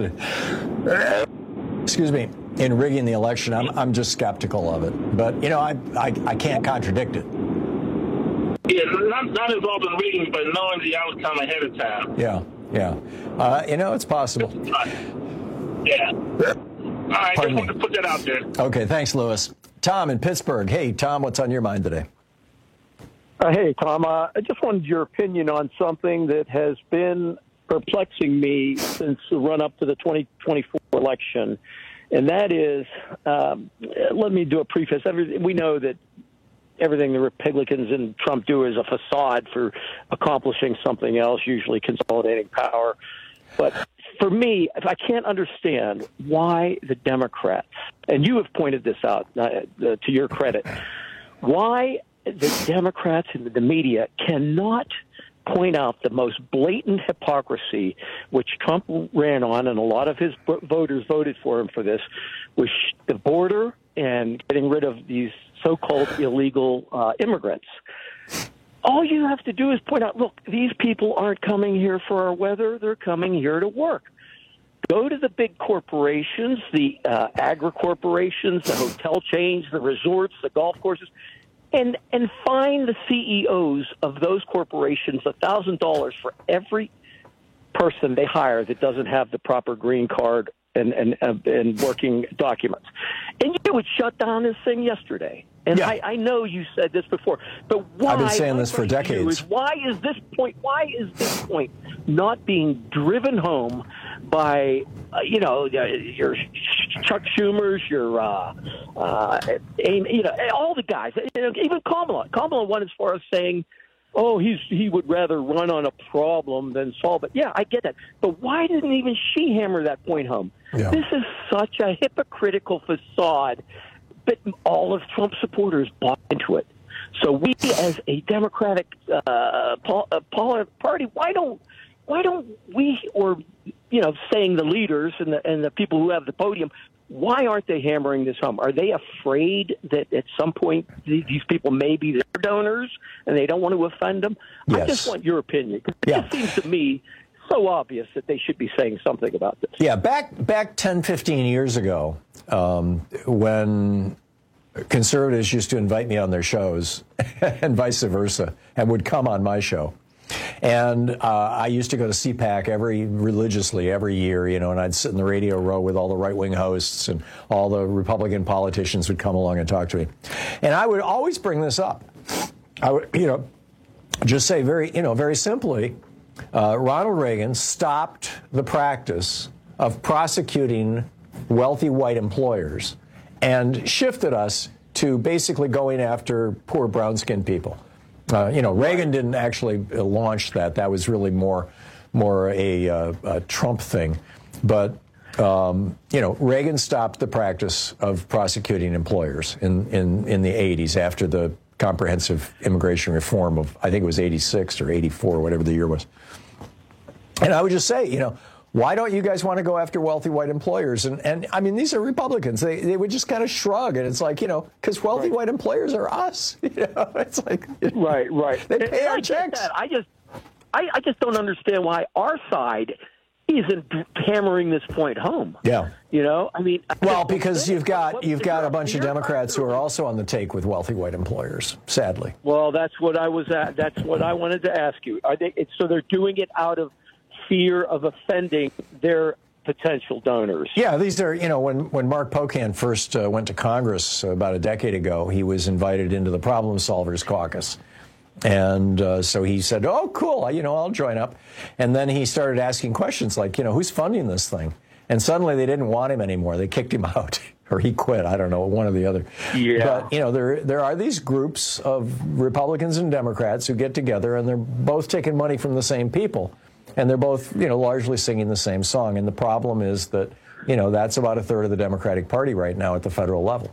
in rigging the election, I'm just skeptical of it. But, I can't contradict it. Yeah, not involved in rigging, but knowing the outcome ahead of time. Yeah. It's possible. Yeah. All right, just wanted to put that out there. Okay, thanks, Lewis. Tom in Pittsburgh. Hey, Tom, what's on your mind today? Hey, Tom, I just wanted your opinion on something that has been perplexing me since the run-up to the 2024 election, and that is, let me do a preface. We know that everything the Republicans and Trump do is a facade for accomplishing something else, usually consolidating power. But for me, I can't understand why the Democrats, and you have pointed this out to your credit, why the Democrats and the media cannot point out the most blatant hypocrisy, which Trump ran on, and a lot of his voters voted for him for this, was the border and getting rid of these so-called illegal immigrants. All you have to do is point out, look, these people aren't coming here for our weather. They're coming here to work. Go to the big corporations, the agri-corporations, the hotel chains, the resorts, the golf courses, and find the CEOs of those corporations $1,000 for every person they hire that doesn't have the proper green card and working documents. And you would shut down this thing yesterday. And yeah. I know you said this before, but why? I've been saying this for decades. Why is this point not being driven home by, your Chuck Schumers, your, all the guys, even Kamala. Kamala went as far as saying, oh, he would rather run on a problem than solve it. Yeah, I get that. But why didn't even she hammer that point home? Yeah. This is such a hypocritical facade, but all of Trump's supporters bought into it. So we, as a Democratic party, why don't we, or saying the leaders and the people who have the podium, why aren't they hammering this home? Are they afraid that at some point these people may be their donors and they don't want to offend them? Yes. I just want your opinion. It just seems to me so obvious that they should be saying something about this. Yeah, back 10, 15 years ago, when conservatives used to invite me on their shows and vice versa, and would come on my show. And I used to go to CPAC religiously every year, and I'd sit in the radio row with all the right-wing hosts, and all the Republican politicians would come along and talk to me. And I would always bring this up. I would, just say very simply, Ronald Reagan stopped the practice of prosecuting wealthy white employers and shifted us to basically going after poor brown-skinned people. Reagan didn't actually launch that. That was really more a Trump thing. But, Reagan stopped the practice of prosecuting employers in the 80s after the comprehensive immigration reform of, I think it was 86 or 84, whatever the year was. And I would just say, why don't you guys want to go after wealthy white employers? And I mean, these are Republicans. They would just kind of shrug, and it's like, because wealthy white employers are us. It's like, right. They pay our checks. I just don't understand why our side isn't hammering this point home. Yeah. Because you've got a bunch of Democrats who are also on the take with wealthy white employers, sadly. Well, that's what I wanted to ask you. So they're doing it out of fear of offending their potential donors. Yeah, these are, when Mark Pocan first went to Congress about a decade ago, he was invited into the Problem Solvers Caucus. And so he said, oh, cool, I'll join up. And then he started asking questions like, who's funding this thing? And suddenly they didn't want him anymore. They kicked him out. Or he quit. I don't know, one or the other. Yeah. But, there are these groups of Republicans and Democrats who get together, and they're both taking money from the same people. And they're both, largely singing the same song. And the problem is that, that's about a third of the Democratic Party right now at the federal level.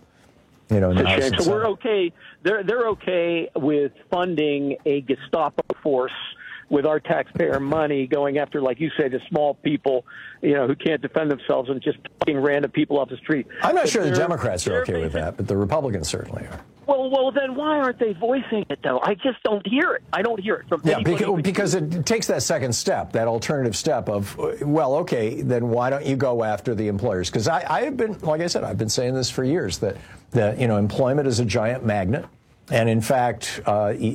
So we're okay. They're okay with funding a Gestapo force with our taxpayer money going after, like you say, the small people, who can't defend themselves and just picking random people off the street. I'm not sure the Democrats are okay with that, but the Republicans certainly are. Well, then why aren't they voicing it, though? I just don't hear it. I don't hear it from anybody. Because it takes that second step, that alternative step of, well, okay, then why don't you go after the employers? Because I have been, like I said, I've been saying this for years, that employment is a giant magnet. And in fact,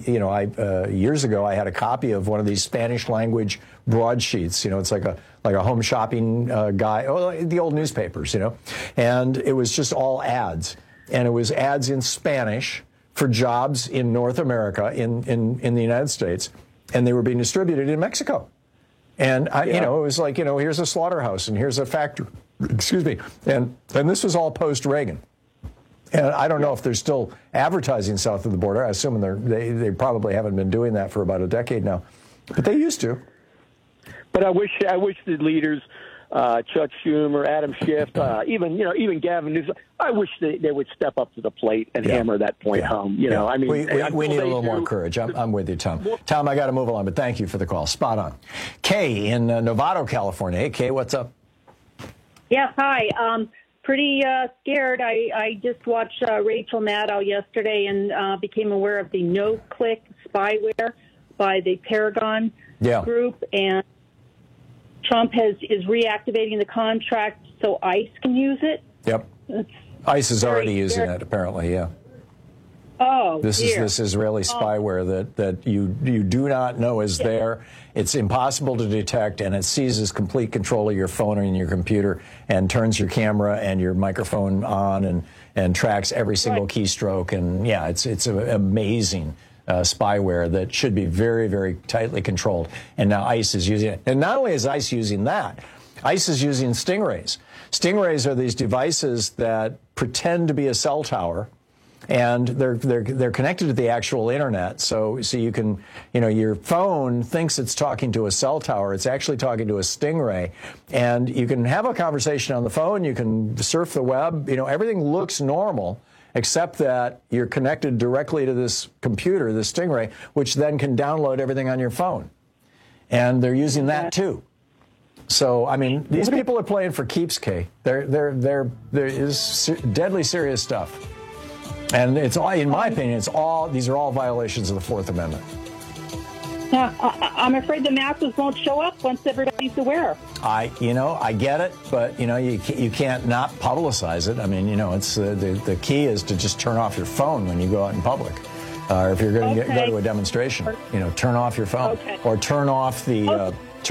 years ago, I had a copy of one of these Spanish language broadsheets. It's like a home shopping guide, the old newspapers, and it was just all ads. And it was ads in Spanish for jobs in North America, in the United States, and they were being distributed in Mexico. And, you know, it was like, you know, here's a slaughterhouse and here's a factory. Excuse me. And this was all post-Reagan. And I don't know if they're still advertising south of the border. I assume they probably haven't been doing that for about a decade now. But they used to. But I wish the leaders, Chuck Schumer, Adam Schiff, even Gavin Newsom, I wish they would step up to the plate and hammer that point home. You know, I mean, we need a little more courage. I'm with you, Tom. Tom, I got to move along, but thank you for the call. Spot on. Kay in Novato, California. Hey, Kay, what's up? Yeah, hi. Pretty scared. I just watched Rachel Maddow yesterday and became aware of the no-click spyware by the Paragon group, and Trump is reactivating the contract so ICE can use it. Yep. ICE is already using it, apparently, yeah. Oh, this is Israeli spyware that you do not know is there. It's impossible to detect, and it seizes complete control of your phone and your computer and turns your camera and your microphone on and tracks every single keystroke. And yeah, it's an amazing spyware that should be very, very tightly controlled. And now ICE is using it. And not only is ICE using that, ICE is using stingrays. Stingrays are these devices that pretend to be a cell tower, and they're connected to the actual internet. So you can, you know, your phone thinks it's talking to a cell tower. It's actually talking to a stingray. And you can have a conversation on the phone. You can surf the web. You know, everything looks normal, except that you're connected directly to this computer, this stingray, which then can download everything on your phone. And they're using that too. So, I mean, these people are playing for keeps, Kay. There is deadly serious stuff. And it's all, in my opinion, these are all violations of the Fourth Amendment. Yeah, I'm afraid the masses won't show up once everybody's aware. I get it, but, you know, you can't not publicize it. I mean, you know, it's the key is to just turn off your phone when you go out in public. Or if you're going to go to a demonstration, you know, turn off your phone. Or turn off the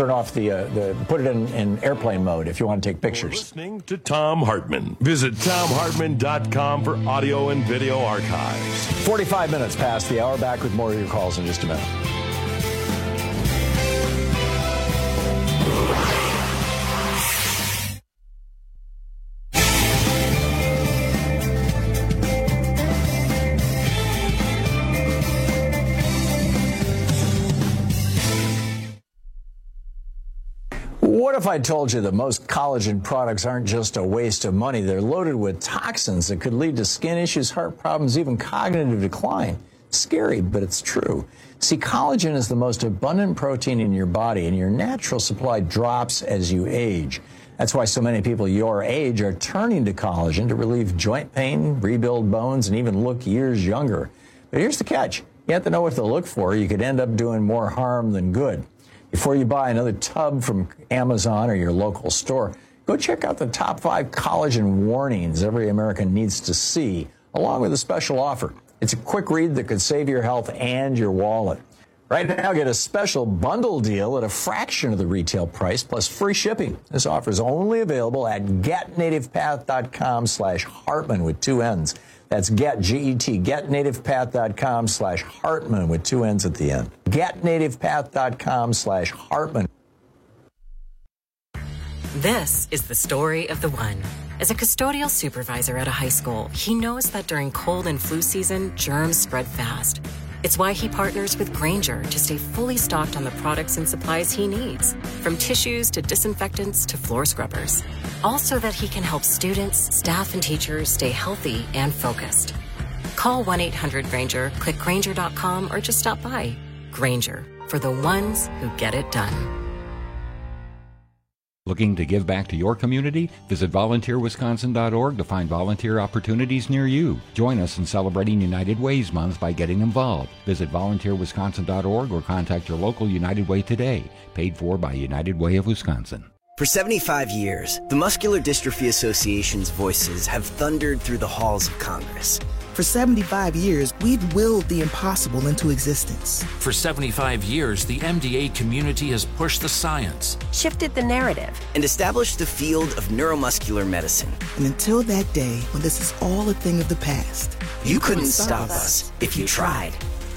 put it in airplane mode if you want to take pictures. You're listening to Thom Hartmann. Visit ThomHartmann.com for audio and video archives. 45 minutes past the hour. Back with more of your calls in just a minute. What if I told you that most collagen products aren't just a waste of money? They're loaded with toxins that could lead to skin issues, heart problems, even cognitive decline. It's scary, but it's true. See, collagen is the most abundant protein in your body, and your natural supply drops as you age. That's why so many people your age are turning to collagen to relieve joint pain, rebuild bones, and even look years younger. But here's the catch. You have to know what to look for. You could end up doing more harm than good. Before you buy another tub from Amazon or your local store, go check out the top 5 collagen warnings every American needs to see, along with a special offer. It's a quick read that could save your health and your wallet. Right now, get a special bundle deal at a fraction of the retail price plus free shipping. This offer is only available at getnativepath.com/Hartmann with 2 N's. That's getnativepath.com/Hartmann with 2 N's at the end. Getnativepath.com/Hartmann. This is the story of the one. As a custodial supervisor at a high school, he knows that during cold and flu season, germs spread fast. It's why he partners with Grainger to stay fully stocked on the products and supplies he needs, from tissues to disinfectants to floor scrubbers. All so that he can help students, staff, and teachers stay healthy and focused. Call 1-800-GRAINGER, click Grainger.com, or just stop by. Grainger, for the ones who get it done. Looking to give back to your community? Visit volunteerwisconsin.org to find volunteer opportunities near you. Join us in celebrating United Way's Month by getting involved. Visit volunteerwisconsin.org or contact your local United Way today. Paid for by United Way of Wisconsin. For 75 years, the Muscular Dystrophy Association's voices have thundered through the halls of Congress. For 75 years, we've willed the impossible into existence. For 75 years, the MDA community has pushed the science, shifted the narrative, and established the field of neuromuscular medicine. And until that day when this is all a thing of the past, you couldn't stop us if you tried.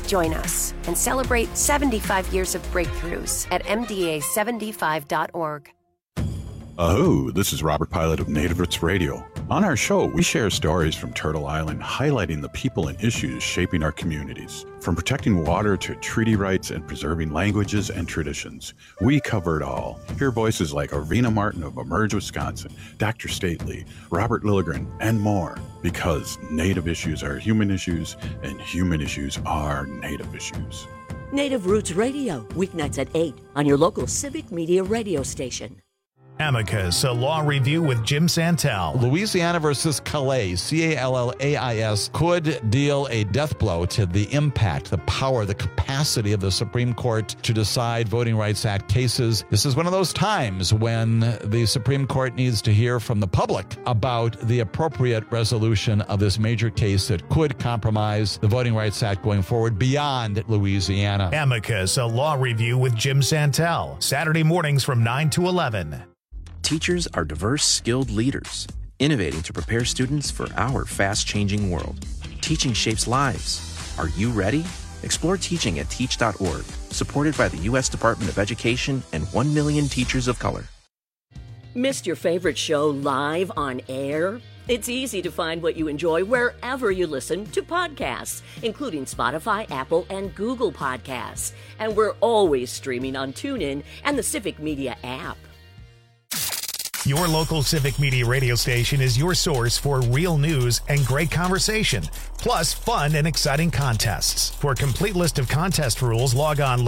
Join us and celebrate 75 years of breakthroughs at MDA75.org. Aho, this is Robert Pilot of Native Roots Radio. On our show, we share stories from Turtle Island highlighting the people and issues shaping our communities. From protecting water to treaty rights and preserving languages and traditions, we cover it all. Hear voices like Arvina Martin of Emerge, Wisconsin, Dr. Stately, Robert Lilligren, and more. Because Native issues are human issues, and human issues are Native issues. Native Roots Radio, weeknights at 8 on your local Civic Media radio station. Amicus, a law review with Jim Santel. Louisiana versus Calais, Callais, could deal a death blow to the impact, the power, the capacity of the Supreme Court to decide Voting Rights Act cases. This is one of those times when the Supreme Court needs to hear from the public about the appropriate resolution of this major case that could compromise the Voting Rights Act going forward beyond Louisiana. Amicus, a law review with Jim Santel. Saturday mornings from 9 to 11. Teachers are diverse, skilled leaders, innovating to prepare students for our fast-changing world. Teaching shapes lives. Are you ready? Explore teaching at teach.org, supported by the U.S. Department of Education and 1 million teachers of color. Missed your favorite show live on air? It's easy to find what you enjoy wherever you listen to podcasts, including Spotify, Apple, and Google Podcasts. And we're always streaming on TuneIn and the Civic Media app. Your local Civic Media radio station is your source for real news and great conversation, plus fun and exciting contests. For a complete list of contest rules, log on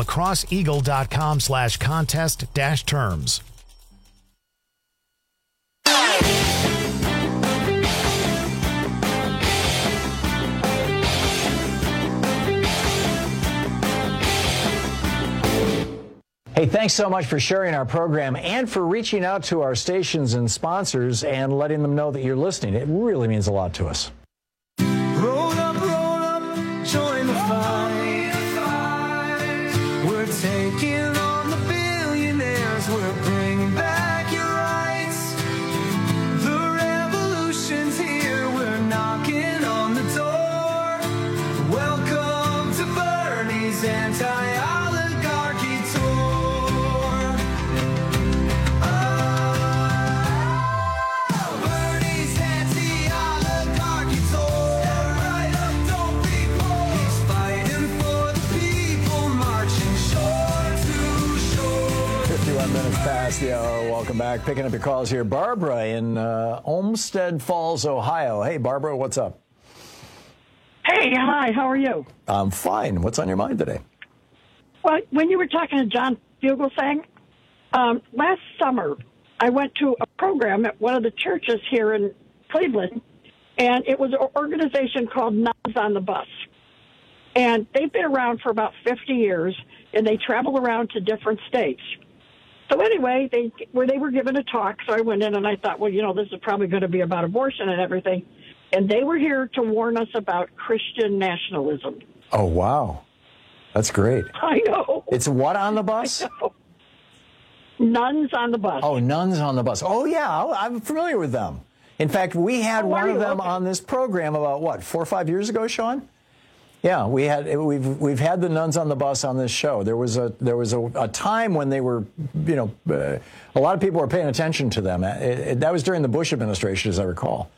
lacrosseeagle.com/contest-terms. Hey, thanks so much for sharing our program and for reaching out to our stations and sponsors and letting them know that you're listening. It really means a lot to us. Roll up, join the fight. We're taking on the billionaires. We're bringing back your rights. The revolution's here. We're knocking on the door. Welcome to Bernie's anti-oligarchy tour. Past the hour. Welcome back. Picking up your calls here. Barbara in Olmsted Falls, Ohio. Hey, Barbara, what's up? Hey, hi, how are you? I'm fine. What's on your mind today? Well, when you were talking to John Fugelsang, last summer I went to a program at one of the churches here in Cleveland, and it was an organization called Nuns on the Bus. And they've been around for about 50 years, and they travel around to different states. So anyway, they were given a talk, so I went in and I thought, well, you know, this is probably going to be about abortion and everything. And they were here to warn us about Christian nationalism. Oh, wow. That's great. I know. It's what on the bus? Nuns on the Bus. Oh, Nuns on the Bus. Oh, yeah, I'm familiar with them. In fact, we had one of them on this program about, what, 4 or 5 years ago, Sean? Yeah, we've had the Nuns on the Bus on this show. There was a time when they were, you know, a lot of people were paying attention to them. That was during the Bush administration, as I recall.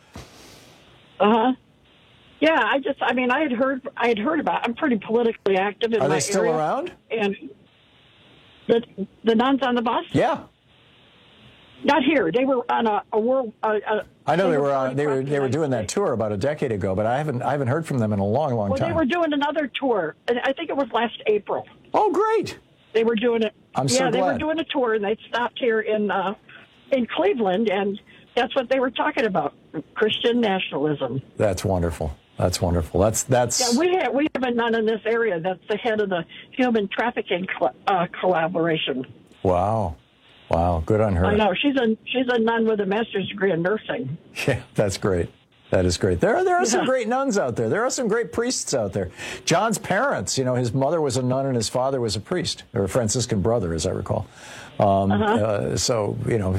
Yeah, I had heard about. I'm pretty politically active in my area. Are they still around? And the Nuns on the Bus? Yeah. Not here. They were on a world. I know they were doing that tour about a decade ago, but I haven't heard from them in a long time. Well, they were doing another tour, and I think it was last April. Oh, great! They were doing it. I'm so glad. They were doing a tour, and they stopped here in Cleveland, and that's what they were talking about: Christian nationalism. That's wonderful. That's wonderful. That's. Yeah, we have a nun in this area that's the head of the human trafficking collaboration. Wow. Wow, good on her. I know. She's a nun with a master's degree in nursing. Yeah, that's great. That is great. There are some great nuns out there. There are some great priests out there. John's parents, you know, his mother was a nun and his father was a priest, or a Franciscan brother, as I recall. So, you know,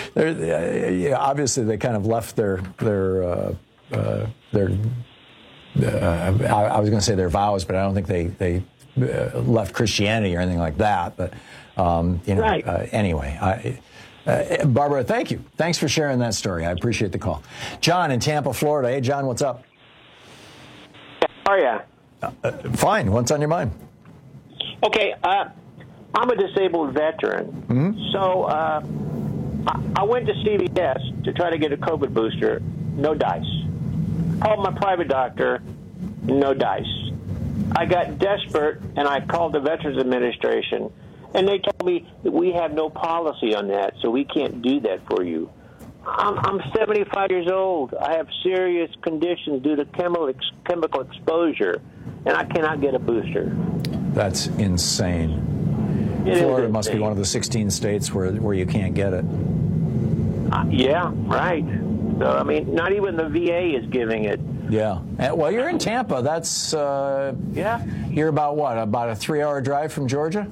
obviously they kind of left their I was going to say their vows, but I don't think they left Christianity or anything like that. But right. Anyway, Barbara, thank you. Thanks for sharing that story. I appreciate the call. John in Tampa, Florida. Hey, John, what's up? How are you? Fine. What's on your mind? Okay, I'm a disabled veteran, so I went to CVS to try to get a COVID booster. No dice. Called my private doctor. No dice. I got desperate, and I called the Veterans Administration, and they told me that we have no policy on that, so we can't do that for you. I'm 75 years old. I have serious conditions due to chemical exposure, and I cannot get a booster. That's insane. Florida must be one of the 16 states where you can't get it. Yeah, right. So, I mean, not even the VA is giving it. Yeah. Well, you're in Tampa. That's, yeah. You're about what, about a 3-hour drive from Georgia?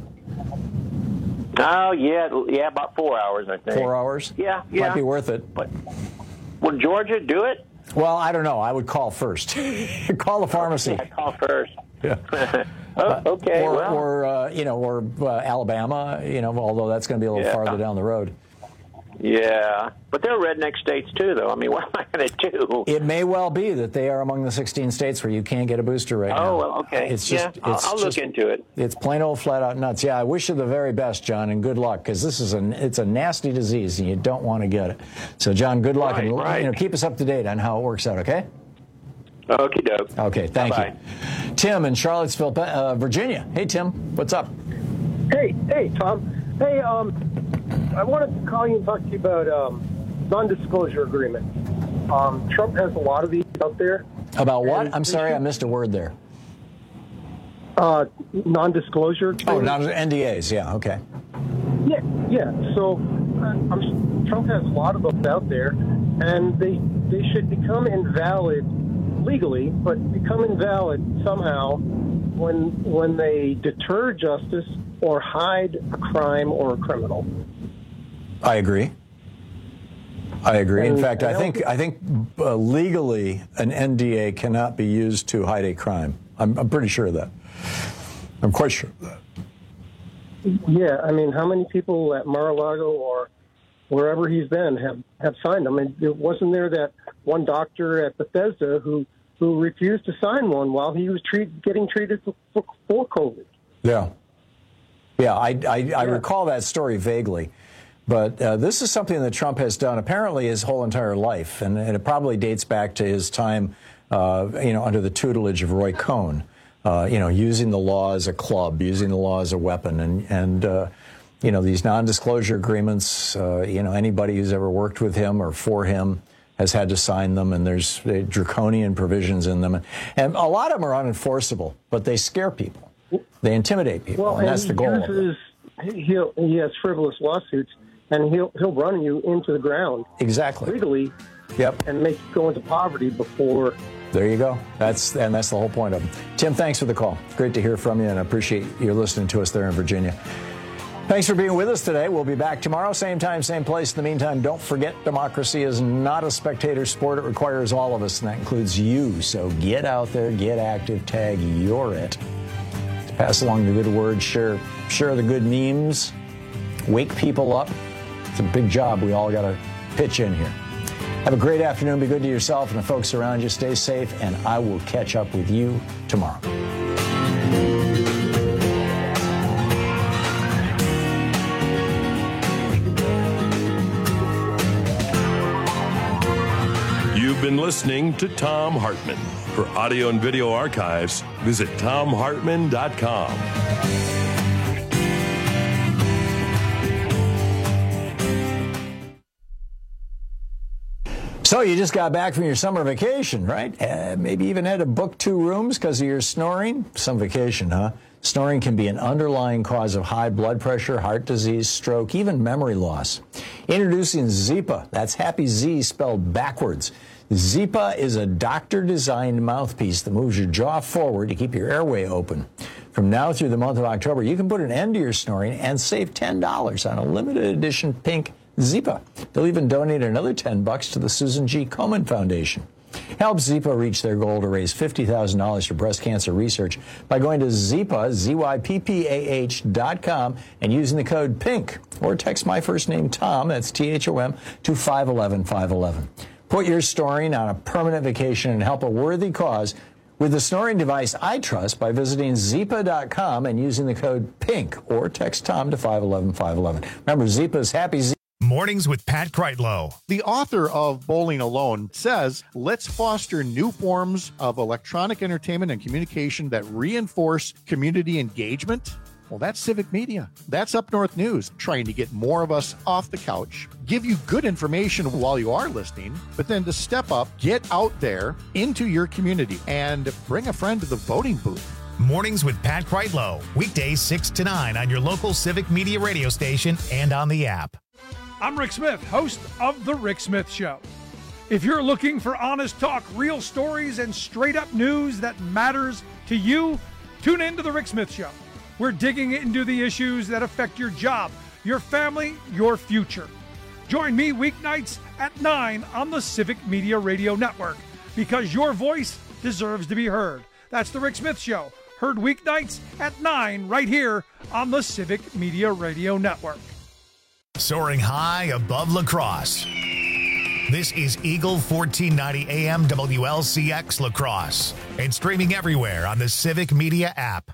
Oh, yeah, about 4 hours, I think. 4 hours? Yeah. Might be worth it. But would Georgia do it? Well, I don't know. I would call first. Call the pharmacy. Yeah, call first. Yeah. Okay. Or Alabama, although that's going to be a little farther down the road. Yeah. But they're redneck states, too, though. I mean, what am I going to do? It may well be that they are among the 16 states where you can't get a booster right now. Oh, well, okay. It's just, I'll look into it. It's plain old flat out nuts. Yeah, I wish you the very best, John, and good luck, because this is it's a nasty disease, and you don't want to get it. So, John, good luck, and keep us up to date on how it works out, okay? Okie doke. Okay, thank you. Tim in Charlottesville, Virginia. Hey, Tim, what's up? Hey, Tom. Hey, I wanted to call you and talk to you about non-disclosure agreements. Trump has a lot of these out there. About what? I'm sorry, I missed a word there. Non-disclosure agreements. Oh, NDAs, yeah, okay. Yeah. So Trump has a lot of those out there, and they should become invalid legally, but become invalid somehow when they deter justice or hide a crime or a criminal. I agree. In fact, I think legally an NDA cannot be used to hide a crime. I'm pretty sure of that. I'm quite sure of that. Yeah, I mean, how many people at Mar-a-Lago or wherever he's been have signed them? I mean, wasn't there that one doctor at Bethesda who refused to sign one while he was getting treated for COVID? Yeah, I recall that story vaguely. But this is something that Trump has done apparently his whole entire life, and it probably dates back to his time, under the tutelage of Roy Cohn, using the law as a club, using the law as a weapon, and these non-disclosure agreements. Anybody who's ever worked with him or for him has had to sign them, and there's draconian provisions in them, and a lot of them are unenforceable, but they scare people, they intimidate people, and that's the goal. He has frivolous lawsuits. And he'll run you into the ground. Exactly. Legally. Yep. And make you go into poverty before. There you go. That's the whole point of them. Tim, thanks for the call. Great to hear from you, and I appreciate you listening to us there in Virginia. Thanks for being with us today. We'll be back tomorrow, same time, same place. In the meantime, don't forget, democracy is not a spectator sport. It requires all of us, and that includes you. So get out there, get active, tag you're it. Pass along the good word, share the good memes, wake people up. It's a big job. We all got to pitch in here. Have a great afternoon. Be good to yourself and the folks around you. Stay safe, and I will catch up with you tomorrow. You've been listening to Thom Hartmann. For audio and video archives, visit ThomHartmann.com. So you just got back from your summer vacation, right? Maybe even had to book 2 rooms because of your snoring? Some vacation, huh? Snoring can be an underlying cause of high blood pressure, heart disease, stroke, even memory loss. Introducing Zypa. That's Happy Z spelled backwards. Zypa is a doctor-designed mouthpiece that moves your jaw forward to keep your airway open. From now through the month of October, you can put an end to your snoring and save $10 on a limited edition pink Zypa. They'll even donate another $10 to the Susan G. Komen Foundation. Help ZIPA reach their goal to raise $50,000 for breast cancer research by going to ZIPA, ZYPPAH.com, and using the code PINK, or text my first name, Tom, that's THOM, to 511-511. Put your snoring on a permanent vacation and help a worthy cause with the snoring device I trust by visiting Zipa.com and using the code PINK, or text Tom to 511-511. Remember, Zipa's happy Z. Mornings with Pat Kreitlow. The author of Bowling Alone says, let's foster new forms of electronic entertainment and communication that reinforce community engagement. Well, that's civic media. That's Up North News, trying to get more of us off the couch, give you good information while you are listening, but then to step up, get out there into your community and bring a friend to the voting booth. Mornings with Pat Kreitlow. Weekdays 6 to 9 on your local civic media radio station and on the app. I'm Rick Smith, host of The Rick Smith Show. If you're looking for honest talk, real stories, and straight-up news that matters to you, tune in to The Rick Smith Show. We're digging into the issues that affect your job, your family, your future. Join me weeknights at 9 on the Civic Media Radio Network, because your voice deserves to be heard. That's The Rick Smith Show, heard weeknights at 9 right here on the Civic Media Radio Network. Soaring high above La Crosse. This is Eagle 1490 AM WLCX La Crosse, and streaming everywhere on the Civic Media app.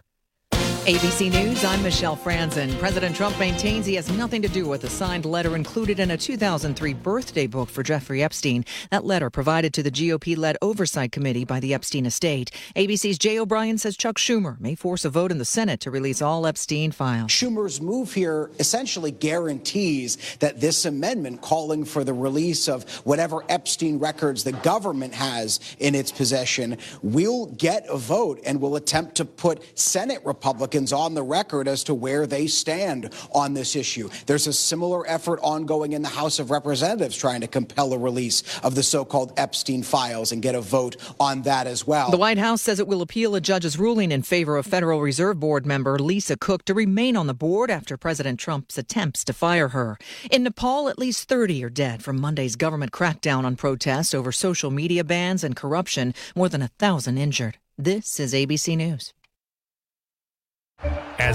ABC News, I'm Michelle Franzen. President Trump maintains he has nothing to do with a signed letter included in a 2003 birthday book for Jeffrey Epstein. That letter provided to the GOP-led Oversight Committee by the Epstein estate. ABC's Jay O'Brien says Chuck Schumer may force a vote in the Senate to release all Epstein files. Schumer's move here essentially guarantees that this amendment calling for the release of whatever Epstein records the government has in its possession will get a vote and will attempt to put Senate Republicans on the record as to where they stand on this issue. There's a similar effort ongoing in the House of Representatives trying to compel a release of the so-called Epstein files and get a vote on that as well. The White House says it will appeal a judge's ruling in favor of Federal Reserve Board member Lisa Cook to remain on the board after President Trump's attempts to fire her. In Nepal, at least 30 are dead from Monday's government crackdown on protests over social media bans and corruption, more than 1,000 injured. This is ABC News. As